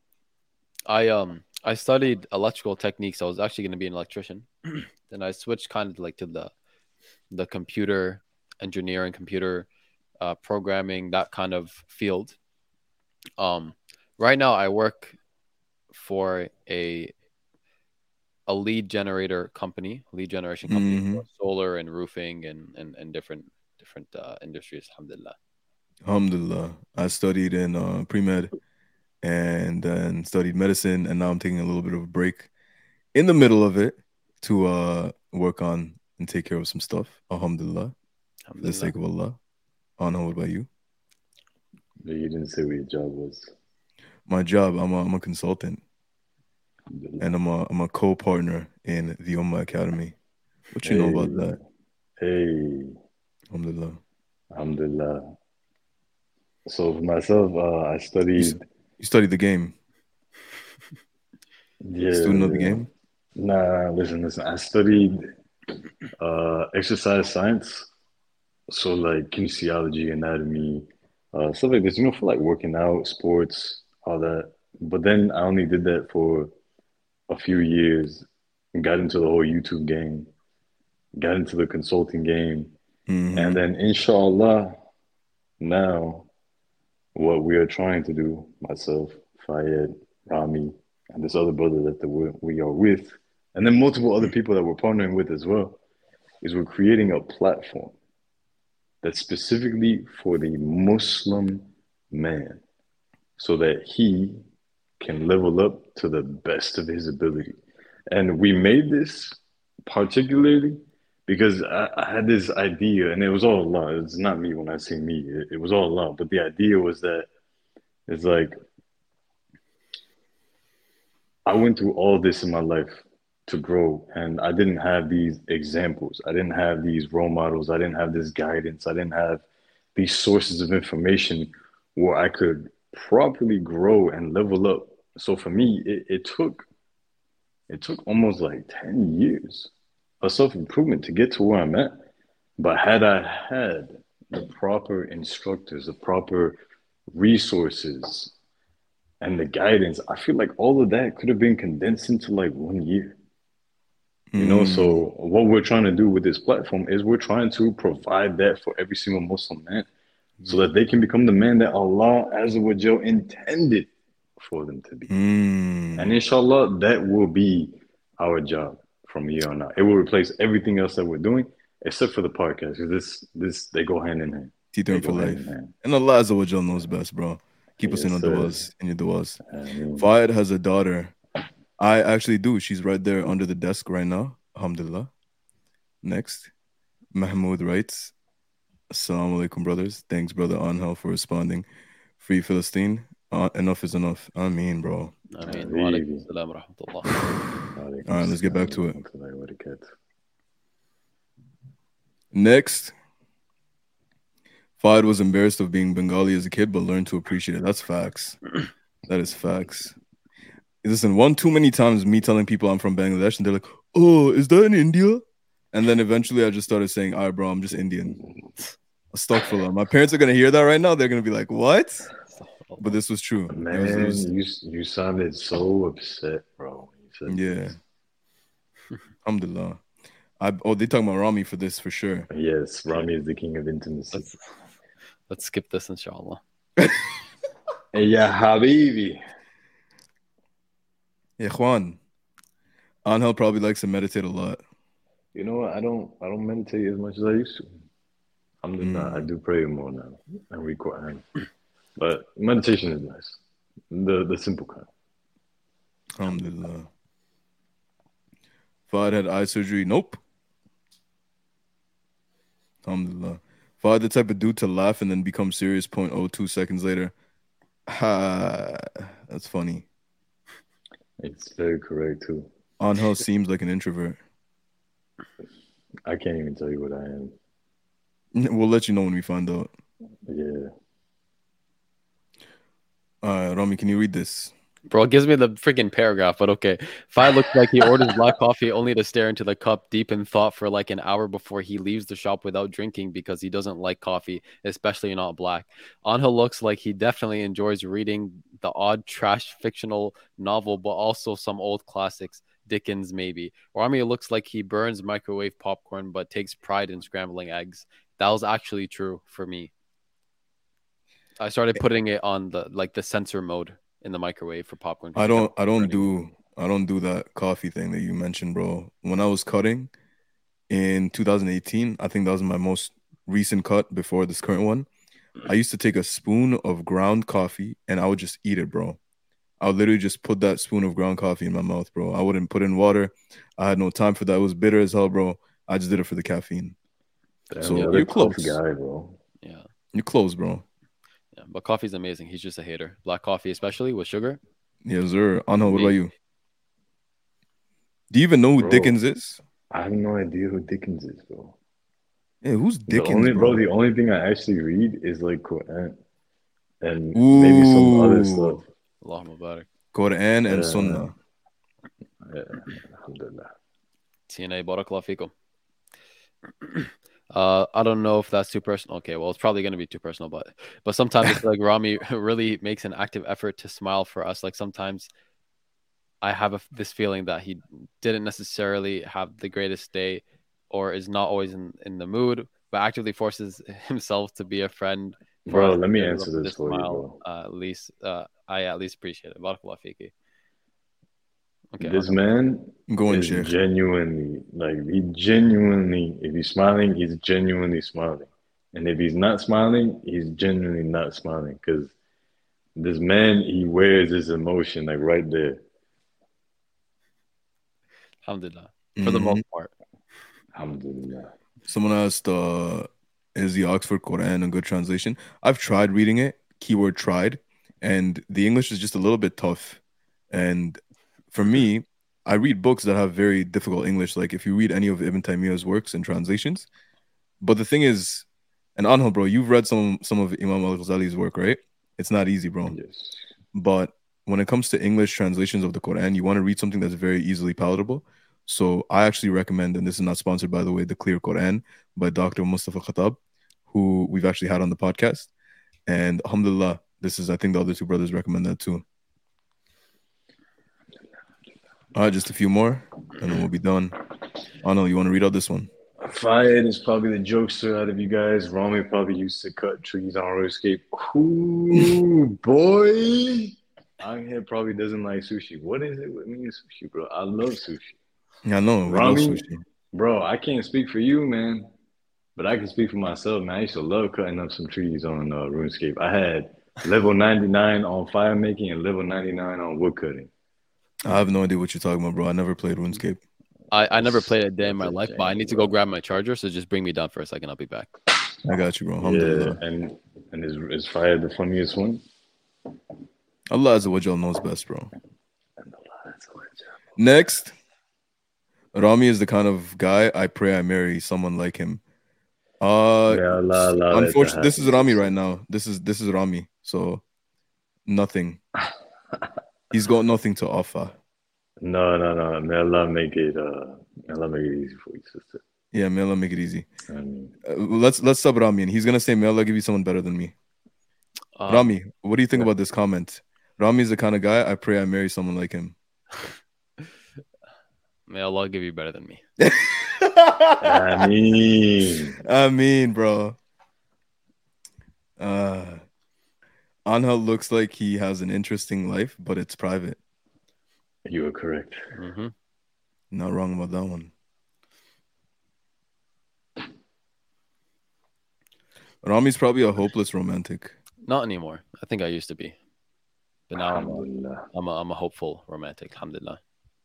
I studied electrical techniques. I was actually going to be an electrician. Then I switched kind of like to the computer engineering, computer programming, that kind of field. Right now I work for a lead generation company for solar and roofing and different industries. Alhamdulillah. Alhamdulillah. I studied in pre-med and then studied medicine, and now I'm taking a little bit of a break in the middle of it to work on and take care of some stuff. Alhamdulillah. For the sake of Allah. Anna, what about you? You didn't say what your job was. My job, I'm a consultant, and I'm a co-partner in the Ummah Academy. What you know about that? Hey. Alhamdulillah. Alhamdulillah. So for myself, I studied. You studied the game. Yeah. Student of the game. Nah, listen. I studied Exercise science. So like kinesiology, anatomy, stuff like this. For like working out, sports, all that. But then I only did that for a few years and got into the whole YouTube game, got into the consulting game, and Mm-hmm. then inshallah, now what we are trying to do, myself, Fayed, Rami, and this other brother that we are with, and then multiple other people that we're partnering with as well, is we're creating a platform that's specifically for the Muslim man so that he can level up to the best of his ability. And we made this particularly because I had this idea, and it was all Allah. It's not me when I say me, it was all Allah. But the idea was that it's like I went through all this in my life to grow, and I didn't have these examples. I didn't have these role models. I didn't have this guidance. I didn't have these sources of information where I could properly grow and level up. So for me, it took almost like 10 years of self-improvement to get to where I'm at. But had I had the proper instructors, the proper resources, and the guidance, I feel like all of that could have been condensed into like 1 year. So what we're trying to do with this platform is we're trying to provide that for every single Muslim man so that they can become the man that Allah Azza wa Jal intended for them to be. And inshallah, that will be our job from here on out. It will replace everything else that we're doing, except for the podcast. Because this they go hand in hand. Teetering They for go hand life. in hand. And Allah Azza wa Jal knows best, bro. Keep us in Yes, our sir. du'as, in your du'as. Ameen. Fayed has a daughter. I actually do. She's right there under the desk right now. Alhamdulillah. Next. Mahmoud writes, Assalamu alaikum, brothers. Thanks, brother Angel, for responding. Free Philistine. Enough is enough. I mean, bro. Ameen. Wa alaikum assalam wa rahmatullah. All right, let's get back to it. Warahmatullahi wabarakatuh. Next. Fayed was embarrassed of being Bengali as a kid, but learned to appreciate it. That's facts. That is facts. Listen, one too many times me telling people I'm from Bangladesh, and they're like, "Oh, is that in India?" And then eventually I just started saying, "All right, bro, I'm just Indian." Astaghfirullah. My parents are gonna hear that right now. They're gonna be like, "What?" But this was true. Man, you sounded so upset, bro. when you said Yeah. this. Alhamdulillah. They talking about Rami for this for sure. Yes, Rami is the king of intimacy. Let's skip this, inshallah. Ya Habibi. Yeah, Juan. Angel probably likes to meditate a lot. You know what? I don't meditate as much as I used to. Alhamdulillah, I do pray more now and read Quran. But meditation is nice. The simple kind. Alhamdulillah. Fahd had eye surgery. Nope. Alhamdulillah. Fahd the type of dude to laugh and then become serious 0.02 seconds later. Ha, that's funny. It's very correct too. Angel seems like an introvert. I can't even tell you what I am. We'll let you know when we find out. Yeah. Rami, can you read this? Bro, it gives me the freaking paragraph, but okay. Fai looks like he orders black coffee only to stare into the cup deep in thought for like an hour before he leaves the shop without drinking because he doesn't like coffee, especially not black. Angel looks like he definitely enjoys reading the odd trash fictional novel, but also some old classics, Dickens maybe. Rami looks like he burns microwave popcorn, but takes pride in scrambling eggs. That was actually true for me. I started putting it on the sensor mode in the microwave for popcorn. I don't do that coffee thing that you mentioned, bro. When I was cutting in 2018, I think that was my most recent cut before this current one. I used to take a spoon of ground coffee and I would just eat it, bro. I would literally just put that spoon of ground coffee in my mouth, bro. I wouldn't put in water. I had no time for that. It was bitter as hell, bro. I just did it for the caffeine. Damn, so yeah, you're close, guy, bro. Yeah, you're close, bro. Yeah, but coffee's amazing. He's just a hater. Black coffee, especially with sugar. Yes, sir. Anna, what about you? Do you even know who Dickens is? I have no idea who Dickens is, bro. Yeah, who's Dickens, bro? The only thing I actually read is like Quran and maybe some other stuff. Allahumma barak. Quran and Sunnah. Yeah, alhamdulillah. TNA, barakallah fikum. I don't know if that's too personal. Okay, well, it's probably going to be too personal, but sometimes I feel like Rami really makes an active effort to smile for us. Like sometimes I have this feeling that he didn't necessarily have the greatest day, or is not always in the mood, but actively forces himself to be a friend for Bro, us let me to answer look with a this for you, smile. bro. At least I at least appreciate it. Barakallah fiki. Okay, This man I'm going is Sheikh. genuinely, like, he genuinely, if he's smiling, he's genuinely smiling. And if he's not smiling, he's genuinely not smiling. Because this man, he wears his emotion, like, right there. alhamdulillah, for the Mhm. most part. Alhamdulillah. Someone asked, is the Oxford Quran a good translation? I've tried reading it, keyword tried, and the English is just a little bit tough. And for me, I read books that have very difficult English. Like if you read any of Ibn Taymiyyah's works and translations. But the thing is, and Anhel, bro, you've read some of Imam al-Ghazali's work, right? It's not easy, bro. Yes. But when it comes to English translations of the Quran, you want to read something that's very easily palatable. So I actually recommend, and this is not sponsored by the way, The Clear Quran by Dr. Mustafa Khattab, who we've actually had on the podcast. And alhamdulillah, this is, I think the other two brothers recommend that too. All right, just a few more, and then we'll be done. Anil, you want to read out this one? Fayed is probably the jokester out of you guys. Rami probably used to cut trees on RuneScape. Ooh, boy. Angel probably doesn't like sushi. What is it with me and sushi, bro? I love sushi. Yeah, no, we love Rami, sushi. bro, I can't speak for you, man, but I can speak for myself, man. I used to love cutting up some trees on RuneScape. I had level 99 on fire making and level 99 on wood cutting. I have no idea what you're talking about, bro. I never played RuneScape. I never played a day in That's my a life, but I shame, need to go bro. grab my charger. So just bring me down for a second. I'll be back. I got you, bro. Yeah, Alhamdulillah. and is fire the funniest one? Allah Azza wa Jal knows best, bro. Next, Rami is the kind of guy I pray I marry someone like him. May Allah allow that to Unfortunately, this is happen, Rami sister. right now. This is Rami. So nothing. He's got nothing to offer. No. May Allah make it easy for you, sister. Yeah, may Allah make it easy. I mean, Let's sub Rami, and he's gonna say, "May Allah give you someone better than me." Rami, what do you think yeah. about this comment? Rami is the kind of guy I pray I marry someone like him. May Allah give you better than me. I mean, bro. Anhel looks like he has an interesting life, but it's private. you are correct. Mm-hmm. Not wrong about that one. Rami's probably a hopeless romantic. Not anymore. I think I used to be, but now Alhamdulillah. I'm a hopeful romantic. Alhamdulillah.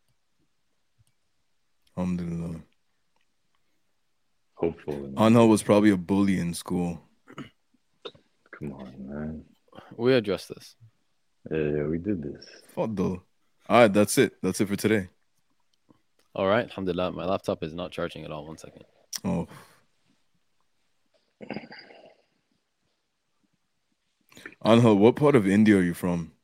Alhamdulillah. Hopeful. Anhel was probably a bully in school. Come on, man. We addressed this. Yeah, we did this. Faddal. All right, that's it. That's it for today. All right. Alhamdulillah. My laptop is not charging at all. 1 second. Oh. Anhel, what part of India are you from?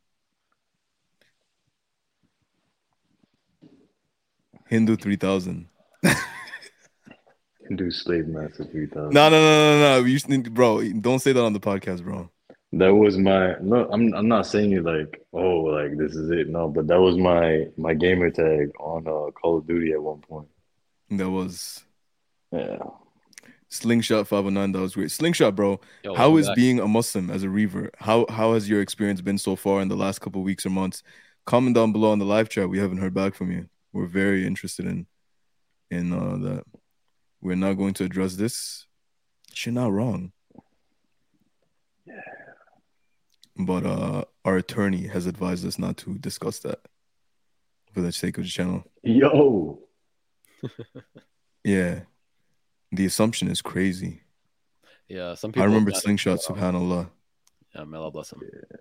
Hindu 3000. Hindu slave master 3000. No. You need, bro, don't say that on the podcast, bro. That was my no. I'm not saying it like, oh, like this is it. No, but that was my gamer tag on Call of Duty at one point. That was Yeah. Slingshot 509. That was great. Slingshot, bro. Yo, How welcome is back. being a Muslim as a reaver? How has your experience been so far in the last couple of weeks or months? Comment down below on the live chat. We haven't heard back from you. We're very interested in that. We're not going to address this. You're not wrong. Yeah. But our attorney has advised us not to discuss that for the sake of the channel. Yo. Yeah. The assumption is crazy. Yeah, some people. I remember Slingshot, subhanAllah. Yeah, may Allah bless him. Yeah.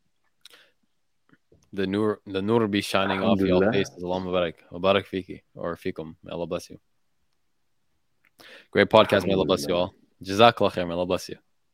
The nur be shining off your faces. Allah Mubarak. Mubarak fiki or fikum. May Allah bless you. Great podcast. May Allah bless you all. Jazakallah khair. May Allah bless you.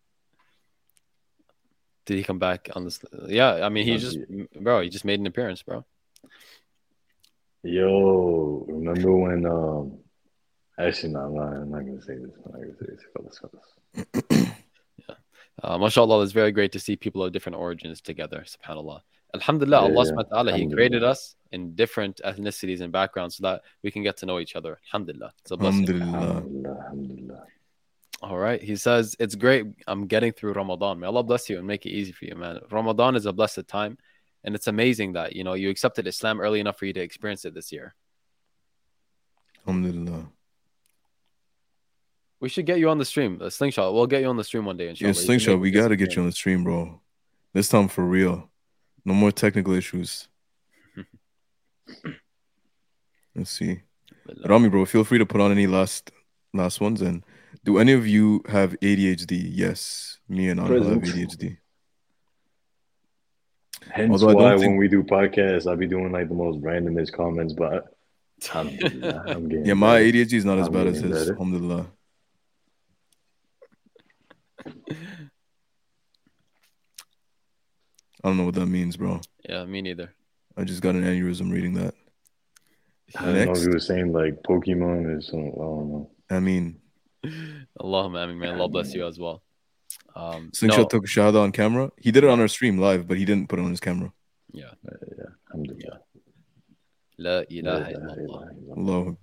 Did he come back on this? Yeah, I mean, he just made an appearance, bro. Yo, remember when Actually, no, I'm not gonna say this. I'm not gonna say this, fellas. MashaAllah, it's very great to see people of different origins together. SubhanAllah. Alhamdulillah, Yeah, Allah yeah. subhanahu wa ta'ala, He Alhamdulillah. created us in different ethnicities and backgrounds so that we can get to know each other. Alhamdulillah. It's a blessing. Alhamdulillah. Alhamdulillah. Alhamdulillah. All right. He says, it's great. I'm getting through Ramadan. May Allah bless you and make it easy for you, man. Ramadan is a blessed time. And it's amazing that, you accepted Islam early enough for you to experience it this year. Alhamdulillah. We should get you on the stream. Slingshot. We'll get you on the stream one day, inshallah. Yeah, Slingshot, we got to get you on the stream, bro. This time for real. No more technical issues. Let's see. Rami, bro, feel free to put on any last ones. And do any of you have ADHD? Yes. Me and Anil have ADHD. Hence why when we do podcasts, I'll be doing like the most randomest comments, but I'm getting yeah, my ADHD is not as bad as his. Alhamdulillah. I don't know what that means, bro. Yeah, me neither. I just got an aneurysm reading that. I don't know if you were saying like Pokemon or something. I don't know. I mean, Allahumma ameen, man. Allah bless you as well. Slingshot took a shahada on camera. He did it on our stream live, but he didn't put it on his camera. Yeah. Alhamdulillah. La ilaha illallah. Allahu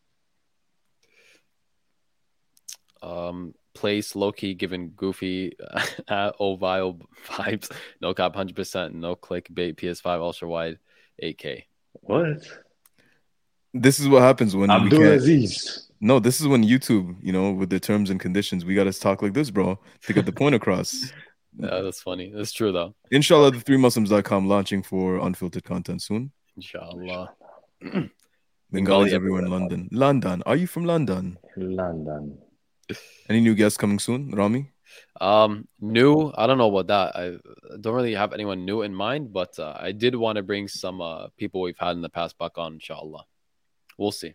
Akbar. Place low-key giving goofy Ovile vibes. No cap, 100%. No clickbait. PS5 ultra wide 8K. What? This is what happens when Abdul Aziz. No, this is when YouTube, with the terms and conditions, we got to talk like this, bro, to get the point across. Yeah, that's funny. That's true, though. Inshallah, the3muslims.com launching for unfiltered content soon. Inshallah. Bengalis everywhere in London. London. Are you from London? London. Any new guests coming soon, Rami? New. I don't know about that. I don't really have anyone new in mind, but I did want to bring some people we've had in the past back on, inshallah. We'll see.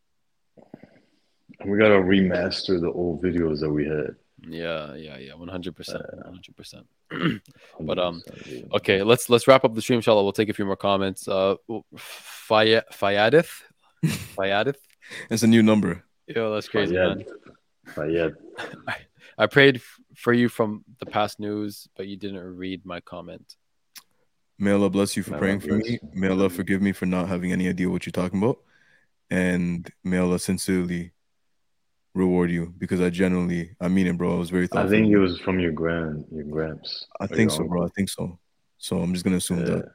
We gotta remaster the old videos that we had. Yeah, 100%. But okay, let's wrap up the stream, inshallah. We'll take a few more comments. Fayadith. It's a new number. Yeah, that's crazy, man. Fayad. I prayed for you from the past news, but you didn't read my comment. May Allah bless you for praying for me. May Allah forgive me for not having any idea what you're talking about. And may Allah sincerely reward you, because I mean it, bro. I was very thoughtful. I think it was from your gramps. I think so, bro. I think so. So I'm just gonna assume that.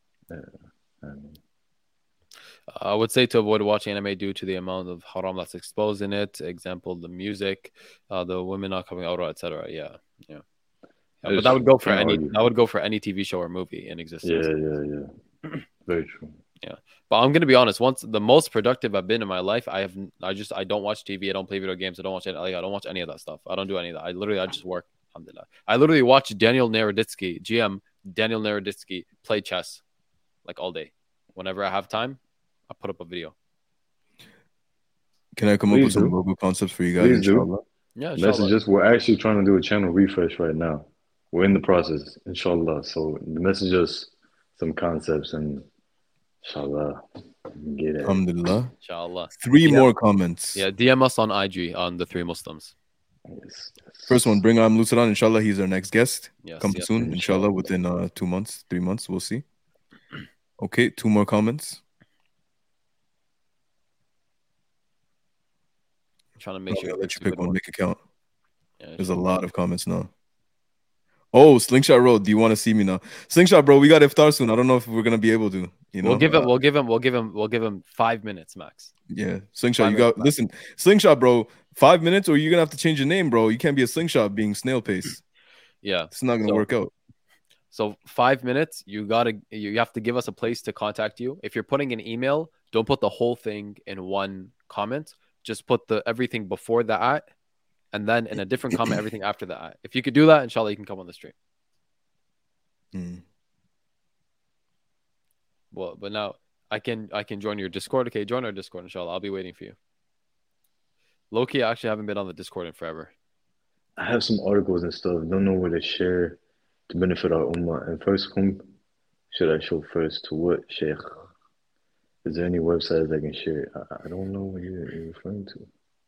I would say to avoid watching anime due to the amount of haram that's exposed in it. Example, the music, the women not coming out, etc. Yeah. But that would go for any TV show or movie in existence. Yeah. Very true. Yeah, but I'm gonna be honest. Once the most productive I've been in my life, I don't watch TV. I don't play video games. I don't watch any of that stuff. I don't do any of that. I just work. Alhamdulillah. I literally watch Daniel Naroditsky, GM Daniel Naroditsky, play chess like all day. Whenever I have time, I put up a video. Can I come up with some logo concepts for you guys? Inshallah. Yeah, messages. We're actually trying to do a channel refresh right now. We're in the process, inshallah. So message us some concepts and inshallah get it. Alhamdulillah. Inshallah. 3 more comments. Yeah, DM us on IG on the 3 Muslims. Yes. First one, bring on Lusadan. Inshallah, he's our next guest. Come soon, inshallah, within 2 months, 3 months. We'll see. Okay, 2 more comments. I'm trying to make sure. I'll let you pick one. Make it count. Yeah, there's a lot of comments now. Oh, Slingshot Road, do you want to see me now? Slingshot, bro, we got iftar soon. I don't know if we're gonna be able to. We'll give him 5 minutes max. Yeah, Slingshot, listen, Slingshot, bro, 5 minutes, or you're gonna have to change your name, bro. You can't be a Slingshot being snail pace. Yeah, it's not gonna work out. So 5 minutes, you have to give us a place to contact you. If you're putting an email, don't put the whole thing in one comment. Just put everything before the at, and then in a different comment, everything after the at. If you could do that, inshallah, you can come on the stream. Well, but now I can join your Discord. Okay, join our Discord, inshallah. I'll be waiting for you. Loki, I actually haven't been on the Discord in forever. I have some articles and stuff. Don't know where to share to benefit our ummah. And first, whom should I show first? To what, Sheikh? Is there any websites I can share? I don't know what you're referring to.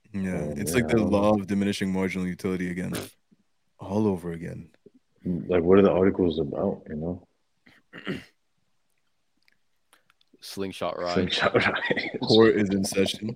Yeah, it's Yeah, like I the don't law know. of diminishing marginal utility again, all over again. Like, what are the articles about? You know, Slingshot ride. slingshot rides. Court is in session.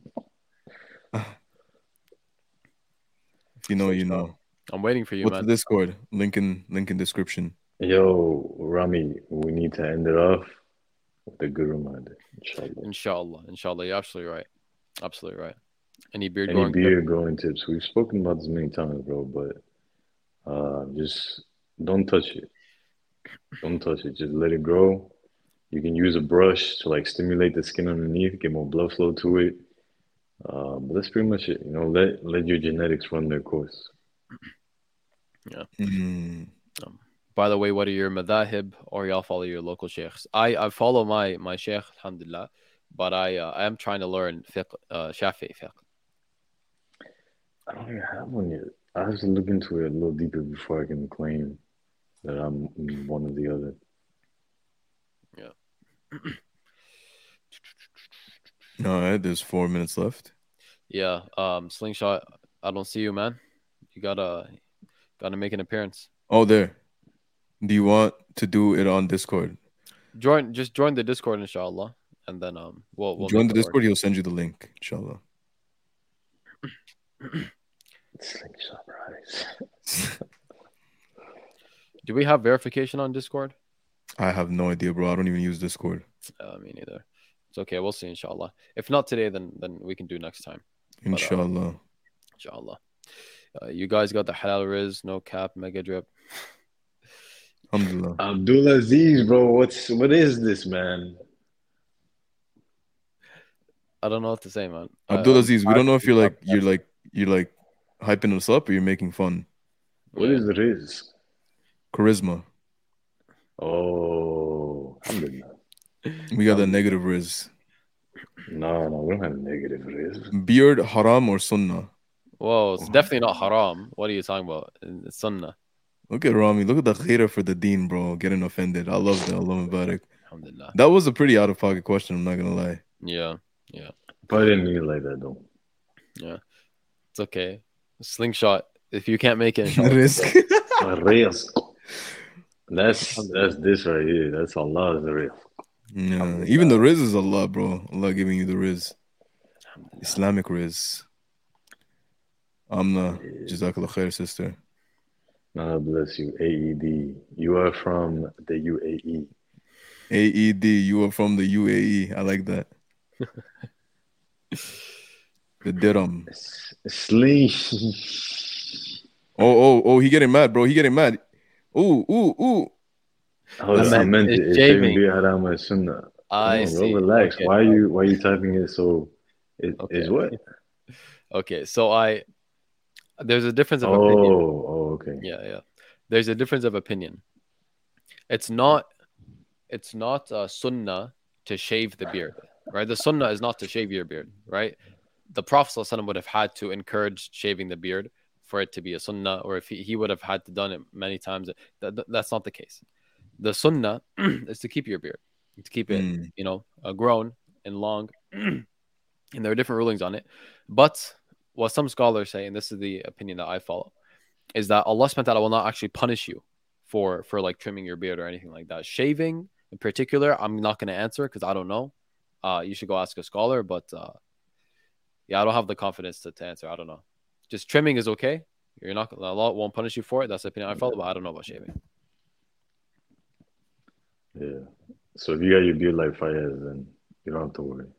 If you know, you Slingshot. know. I'm waiting for you, What's the man. Discord? Link in description. Yo, Rami, we need to end it off with a good reminder, inshallah. Inshallah. Inshallah. You're absolutely right. Absolutely right. Any beard Any growing tips? beard growing tips? We've spoken about this many times, bro, but just don't touch it. Don't touch it. Just let it grow. You can use a brush to like stimulate the skin underneath, get more blood flow to it. But that's pretty much it. You know, let your genetics run their course. Yeah. Mm. By the way, what are your madahib, or y'all follow your local sheikhs? I follow my sheikh, alhamdulillah, but I am trying to learn fiqh, Shafi'i fiqh. I don't even have one yet. I have to look into it a little deeper before I can claim that I'm one or the other. Yeah. All right, there's 4 minutes left. Yeah. Slingshot. I don't see you, man. You gotta make an appearance. Oh, there. Do you want to do it on Discord? Just join the Discord, inshallah, and then we'll Join make the it work. Discord. He'll send you the link, inshallah. Slingshot rides. Do we have verification on Discord? I have no idea, bro. I don't even use Discord. Me neither. It's okay. We'll see, inshallah. If not today, then we can do next time. But, Inshallah. inshallah. You guys got the halal riz, no cap, mega drip. Alhamdulillah. Abdulaziz, bro, what is this, man? I don't know what to say, man. Abdulaziz, we don't know if I'm you're like hyping us up or you're making fun. What yeah. is Riz? Charisma. Oh, alhamdulillah. We got the negative riz. No, we don't have negative Riz. Beard haram or sunnah? Whoa, it's definitely not haram. What are you talking about? It's sunnah. Look at Rami. Look at the khaira for the deen, bro. Getting offended. I love that. Allah Mubarak. Alhamdulillah. That was a pretty out of pocket question. I'm not gonna lie. Yeah. But I didn't mean it like that, though. Yeah. It's okay. Slingshot. If you can't make it, inshallah. Risk. Riz. That's this right here. That's Allah's Riz. Yeah. Even the riz is Allah, bro. Allah giving you the riz. Islamic riz. Amna. Jazakallah khair, sister. God bless you. AED. You are from the UAE. AED. You are from the UAE. I like that. The dirham. Sling. Oh, he getting mad, bro. He getting mad. Ooh. Hold on, I meant it. It's shaving. shaving haram and sunnah. I Come on, see. bro, relax. Okay. Why are you typing it so? Okay. Is what? Okay, so there's a difference of opinion. Oh, okay. Yeah. There's a difference of opinion. It's not sunnah to shave the beard, right? The sunnah is not to shave your beard, right? The Prophet ﷺ would have had to encourage shaving the beard for it to be a sunnah, or if he would have had to done it many times. That's not the case. The sunnah is to keep your beard, to keep it, grown and long, and there are different rulings on it. But what some scholars say, and this is the opinion that I follow, is that Allah subhanahu wa ta'ala will not actually punish you for like trimming your beard or anything like that. Shaving in particular, I'm not going to answer because I don't know. You should go ask a scholar, but yeah, I don't have the confidence to answer. I don't know. Just trimming is okay. You're not, Allah won't punish you for it. That's the opinion I follow, but I don't know about shaving. Yeah. So if you got your beard like Fayez, then you don't have to worry.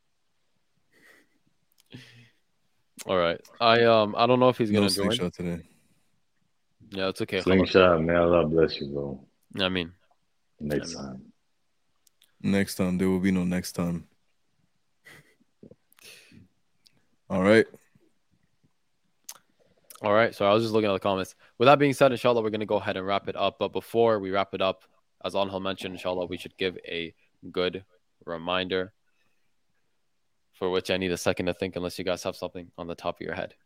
All right. I don't know if he's gonna join. Slingshot today. Yeah, it's okay. Slingshot, may Allah bless you, bro. I mean, Next time. Next time. There will be no next time. All right. So I was just looking at the comments. With that being said, inshallah, we're going to go ahead and wrap it up. But before we wrap it up, as Anhel mentioned, inshallah, we should give a good reminder, for which I need a second to think, unless you guys have something on the top of your head.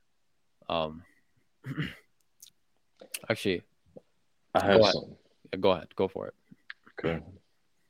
Actually, I have something. Go ahead. Go for it. Okay.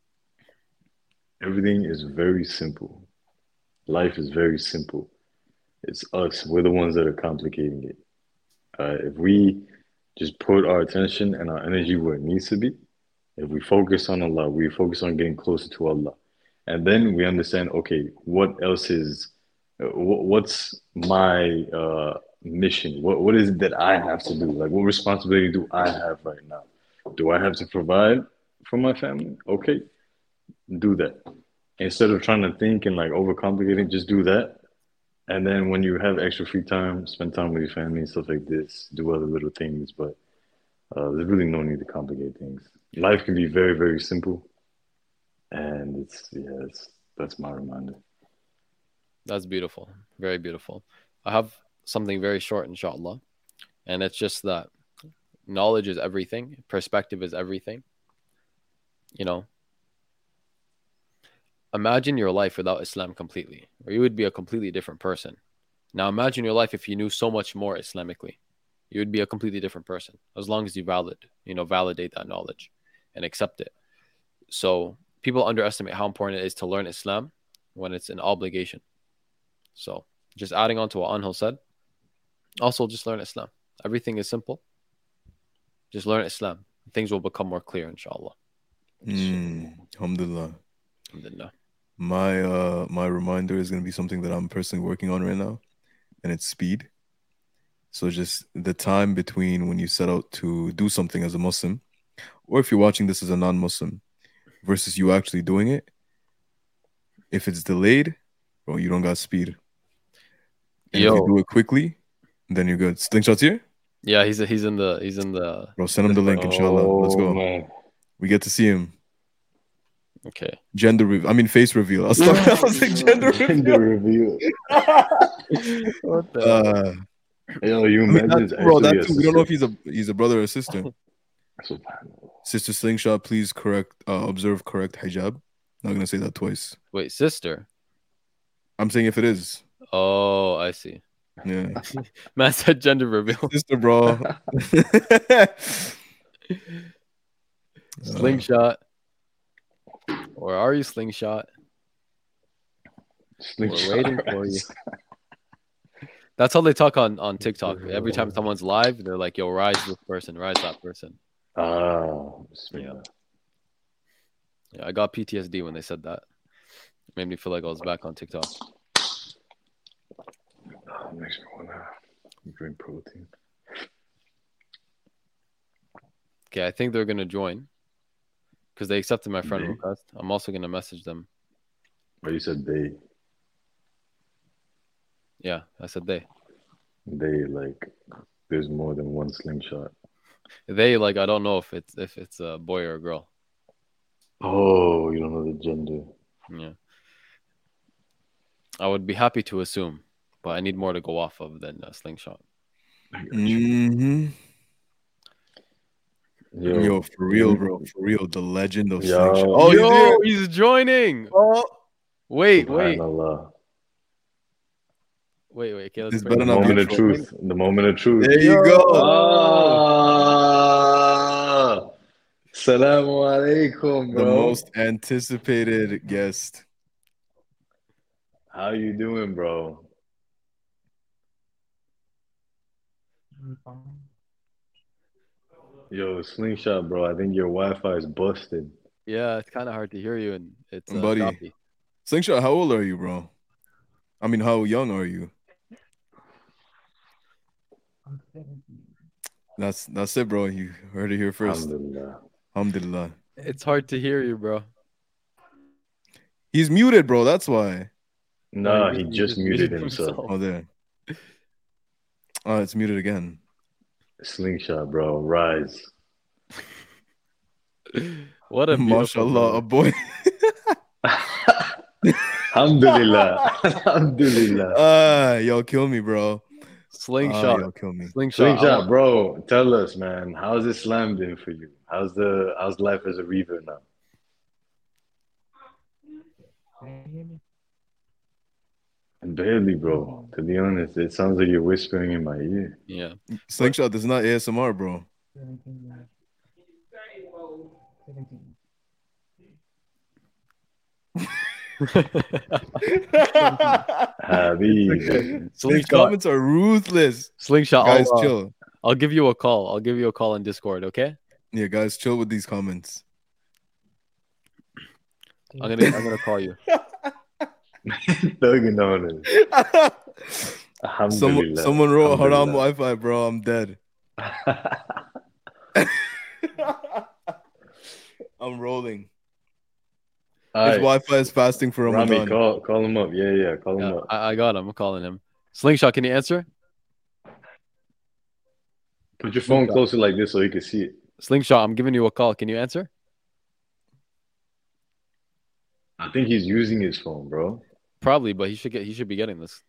Everything is very simple. Life is very simple. It's us. We're the ones that are complicating it. If we just put our attention and our energy where it needs to be, if we focus on Allah, we focus on getting closer to Allah, and then we understand, okay, what else is, what's my mission? What is it that I have to do? Like, what responsibility do I have right now? Do I have to provide for my family? Okay, do that. Instead of trying to think and like overcomplicating, just do that. And then when you have extra free time, spend time with your family and stuff like this. Do other little things, but there's really no need to complicate things. Life can be very, very simple, and that's my reminder. That's beautiful. Very beautiful. I have something very short, inshallah. And it's just that knowledge is everything. Perspective is everything. You know, imagine your life without Islam completely, or you would be a completely different person. Now imagine your life if you knew so much more Islamically. You would be a completely different person as long as you validate that knowledge and accept it. So people underestimate how important it is to learn Islam when it's an obligation. So just adding on to what Anhel said, also just learn Islam. Everything is simple. Just learn Islam. Things will become more clear, inshallah. Alhamdulillah. Alhamdulillah. My reminder is going to be something that I'm personally working on right now, and it's speed. So just the time between when you set out to do something as a Muslim, or if you're watching this as a non-Muslim, versus you actually doing it. If it's delayed, bro, you don't got speed. And if you do it quickly, then you're good. Slingshot's here? Yeah, he's in the Bro, send him the link, inshallah. Let's go. Man. We get to see him. Okay. Face reveal. I was like gender reveal. What the Yo, you imagine bro, that too, we don't know if he's a brother or a sister. Sister Slingshot, please observe correct hijab. Not gonna say that twice. Wait, sister? I'm saying if it is. Oh, I see. Yeah. Man said gender reveal. Sister, bro. Slingshot. Or are you Slingshot? We're waiting for you. That's how they talk on TikTok. Every time someone's live, they're like, yo, rise this person, rise that person. Oh, yeah. Yeah, I got PTSD when they said that. It made me feel like I was back on TikTok. Oh, makes me want to drink protein. Okay, I think they're going to join because they accepted my friend request. I'm also going to message them. Oh, you said they. Yeah, I said they. They, like, there's more than one Slingshot. They, like, I don't know if it's a boy or a girl. Oh, you don't know the gender. Yeah. I would be happy to assume, but I need more to go off of than a Slingshot. Mm-hmm. Yo, for real, bro. For real, the legend of Slingshot. Oh, he's joining. Oh. Wait. Wait. Okay, let's the moment of truth. The moment of truth. There you go. Assalamu alaikum, bro. The most anticipated guest. How you doing, bro? Yo, Slingshot, bro. I think your Wi-Fi is busted. Yeah, it's kind of hard to hear you, and it's buddy. choppy. Slingshot, how old are you, bro? I mean, how young are you? That's it, bro. You heard it here first. Alhamdulillah. It's hard to hear you, bro. He's muted, bro. That's why. No, he just muted himself. Oh, there. Oh, it's muted again. Slingshot, bro. Rise. What a mashallah, a boy. Alhamdulillah. Yo, kill me, bro. Slingshot. Yo, kill me. Slingshot, bro. Tell us, man. How's Islam been for you? How's life as a reaver now? Barely, bro. To be honest, it sounds like you're whispering in my ear. Yeah. Slingshot, this is not ASMR, bro. Habib. These Slingshot. comments are ruthless. Slingshot. Guys, chill. I'll give you a call. I'll give you a call in Discord. Okay. Yeah, guys, chill with these comments. I'm gonna call you. Thugging on it. Alhamdulillah. Someone wrote haram Alhamdulillah. Wi-Fi, bro. I'm dead. I'm rolling. All His right. Wi-Fi is fasting for Rami, Ramadan. call him up. Yeah, call him Yeah, up. I got him. I'm calling him. Slingshot, can you answer? Put your phone closer like this so he can see it. Slingshot, I'm giving you a call. Can you answer? I think he's using his phone, bro. Probably, but he should be getting this.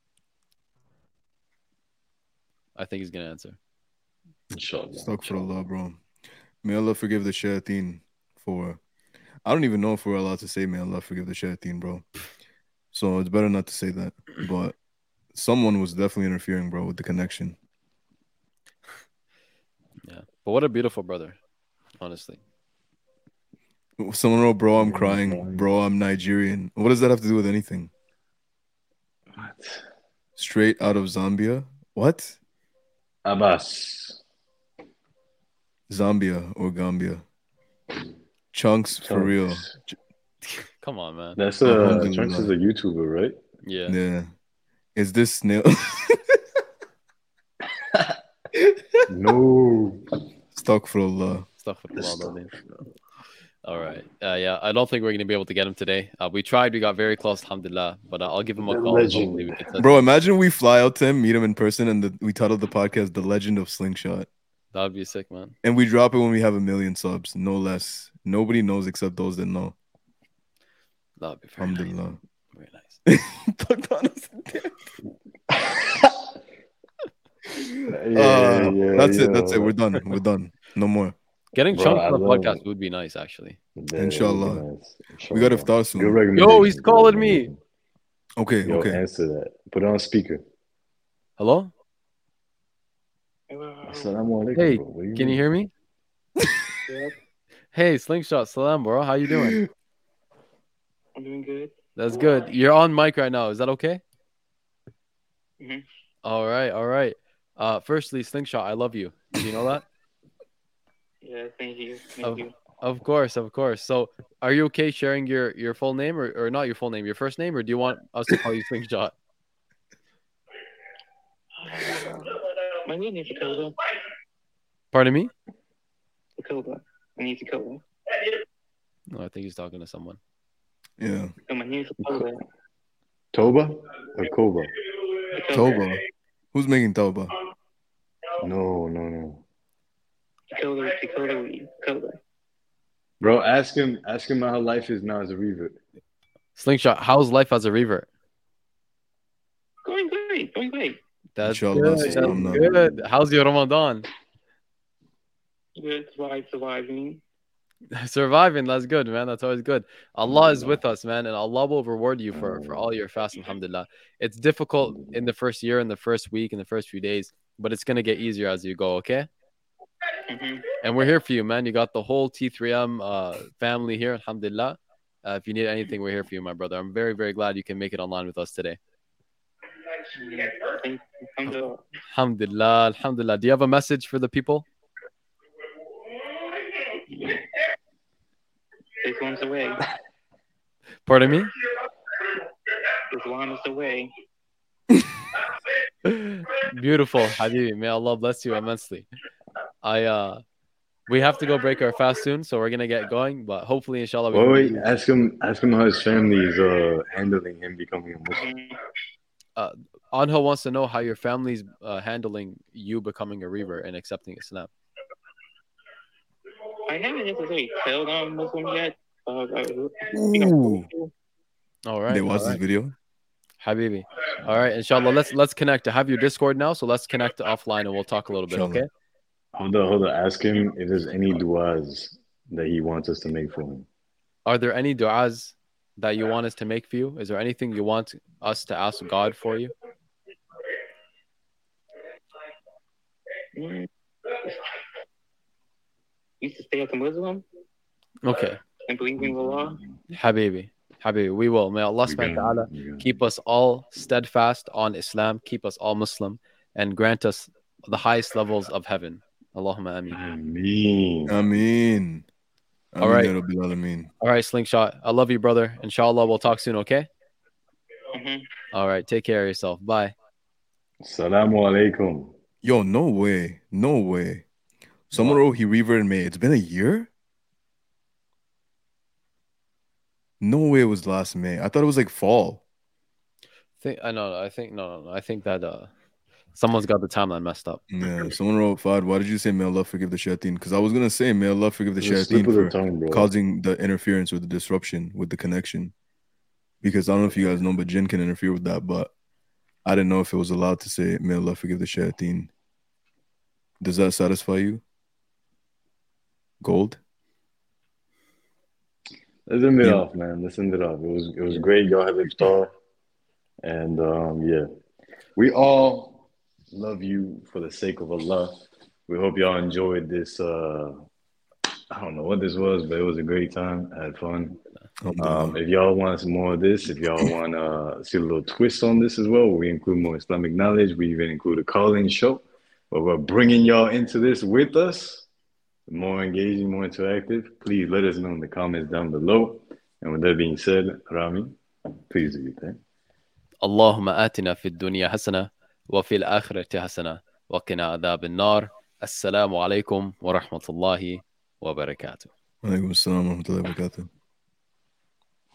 I think he's gonna answer. Inshallah. Astaghfirullah, bro. May Allah forgive the shayateen for... I don't even know if we're allowed to say may Allah forgive the shayateen, bro. So it's better not to say that. But someone was definitely interfering, bro, with the connection. Yeah, but what a beautiful brother, honestly. Someone wrote, bro, I'm crying. Bro, I'm Nigerian. What does that have to do with anything? What? Straight out of Zambia? What? Abbas. Zambia or Gambia? Chunks for real. Come on, man. That's Alhamdulillah. Chunks is a YouTuber, right? Yeah. Yeah. Is this snail? No. Astaghfirullah. Stuff with the law, all right. Yeah, I don't think we're gonna be able to get him today. We tried. We got very close, alhamdulillah. But I'll give him a The call. legend. Hopefully we can touch Bro, him. imagine we fly out to him, meet him in person, and we titled the podcast The Legend of Slingshot. That would be sick, man. And we drop it when we have 1 million subs, no less. Nobody knows except those that know. That would be very nice. Alhamdulillah. Very nice. That's it. That's it. We're done. We're done. No more. Getting Bro, Chunks I on the love podcast it. would be nice, actually. Inshallah. We got iftar soon. Good recommendation. Yo, he's calling me. Okay, Yo, okay. answer that. Put it on speaker. Hello? Assalamu alaikum, Hey, bro. What do can you mean? hear me? Hey, Slingshot, salam, bro. How you doing? I'm doing good. That's good. You're on mic right now. Is that okay? Mhm. All right, all right. Firstly, Slingshot, I love you. Do you know that? Yeah, thank you. Thank you. Of course, of course. So, are you okay sharing your full name or not your full name, your first name, or do you want us to call you Slingshot? My name is Dakota. Pardon me? Dakota. My name is Dakota. No, I think he's talking to someone. Yeah. So my name is Dakota. Toba or Koba? Toba. Who's making Toba? No. Dakota. Bro, ask him how life is now as a revert. Slingshot, how's life as a revert? Going great. That's Inshallah, good. That's salam. good. How's your Ramadan? Good, surviving. Surviving, that's good, man. That's always good. Allah is with us, man, and Allah will reward you for all your fast, alhamdulillah. It's difficult in the first year, in the first week, in the first few days, but it's going to get easier as you go, okay? Mm-hmm. And we're here for you, man. You got the whole T3M family here, alhamdulillah. If you need anything, we're here for you, my brother. I'm very, very glad you can make it online with us today. Thank you. Alhamdulillah, alhamdulillah. Do you have a message for the people? Islam's the way. Pardon me? Islam is the way. Beautiful, Habibi. May Allah bless you immensely. We have to go break our fast soon, so we're gonna get going. But hopefully, inshallah, we Wait, can ask him how his family is handling him becoming a Muslim. Anha wants to know how your family's handling you becoming a revert and accepting Islam. I haven't necessarily told I'm Muslim yet. Ooh. All right. They watch all this right. video? Habibi. All right, inshallah. Let's connect. I have your Discord now, so let's connect offline and we'll talk a little bit, Inshallah. okay? Hold on. Ask him if there's any du'as that he wants us to make for him. Are there any du'as that you want us to make for you? Is there anything you want us to ask God for you? Used to stay as a Muslim Okay. and believe in Allah. Habibi. Habibi, we will. May Allah We're subhanahu wa gonna, ta'ala we're gonna. keep us all steadfast on Islam, keep us all Muslim, and grant us the highest levels of heaven. Allahumma ameen. Ameen. All right. Ya Rabbil Alameen. All right, Slingshot. I love you, brother. Inshallah, we'll talk soon, okay? Mhm. All right. Take care of yourself. Bye. Assalamu alaikum. Yo, no way. No way. Someone What? wrote he reverted May. It's been a year? No way it was last May. I thought it was like fall. I think that someone's got the timeline messed up. Yeah, someone wrote, Fad, why did you say may Allah forgive the shayateen? Because I was going to say may Allah forgive the It's a slip shayateen of the for tongue, bro. causing the interference or the disruption with the connection. Because I don't know if you guys know, but jinn can interfere with that. But I didn't know if it was allowed to say may Allah forgive the shayateen. Does that satisfy you? Gold? Let's end it Yeah. off, man. Let's end it off. It was great. Y'all have iftar. And yeah. We all love you for the sake of Allah. We hope y'all enjoyed this. I don't know what this was, but it was a great time. I had fun. If y'all want some more of this, if y'all want to see a little twist on this as well, we include more Islamic knowledge. We even include a call-in show where we're bringing y'all into this with us. More engaging, more interactive. Please let us know in the comments down below. And with that being said, Rami, please do your thing. اللهم آتنا في الدنيا حسنة وفي الآخرة حسنة وقنا عذاب النار. السلام عليكم ورحمة الله وبركاته. Alaikum assalam wa rahmatullahi wa barakatuh.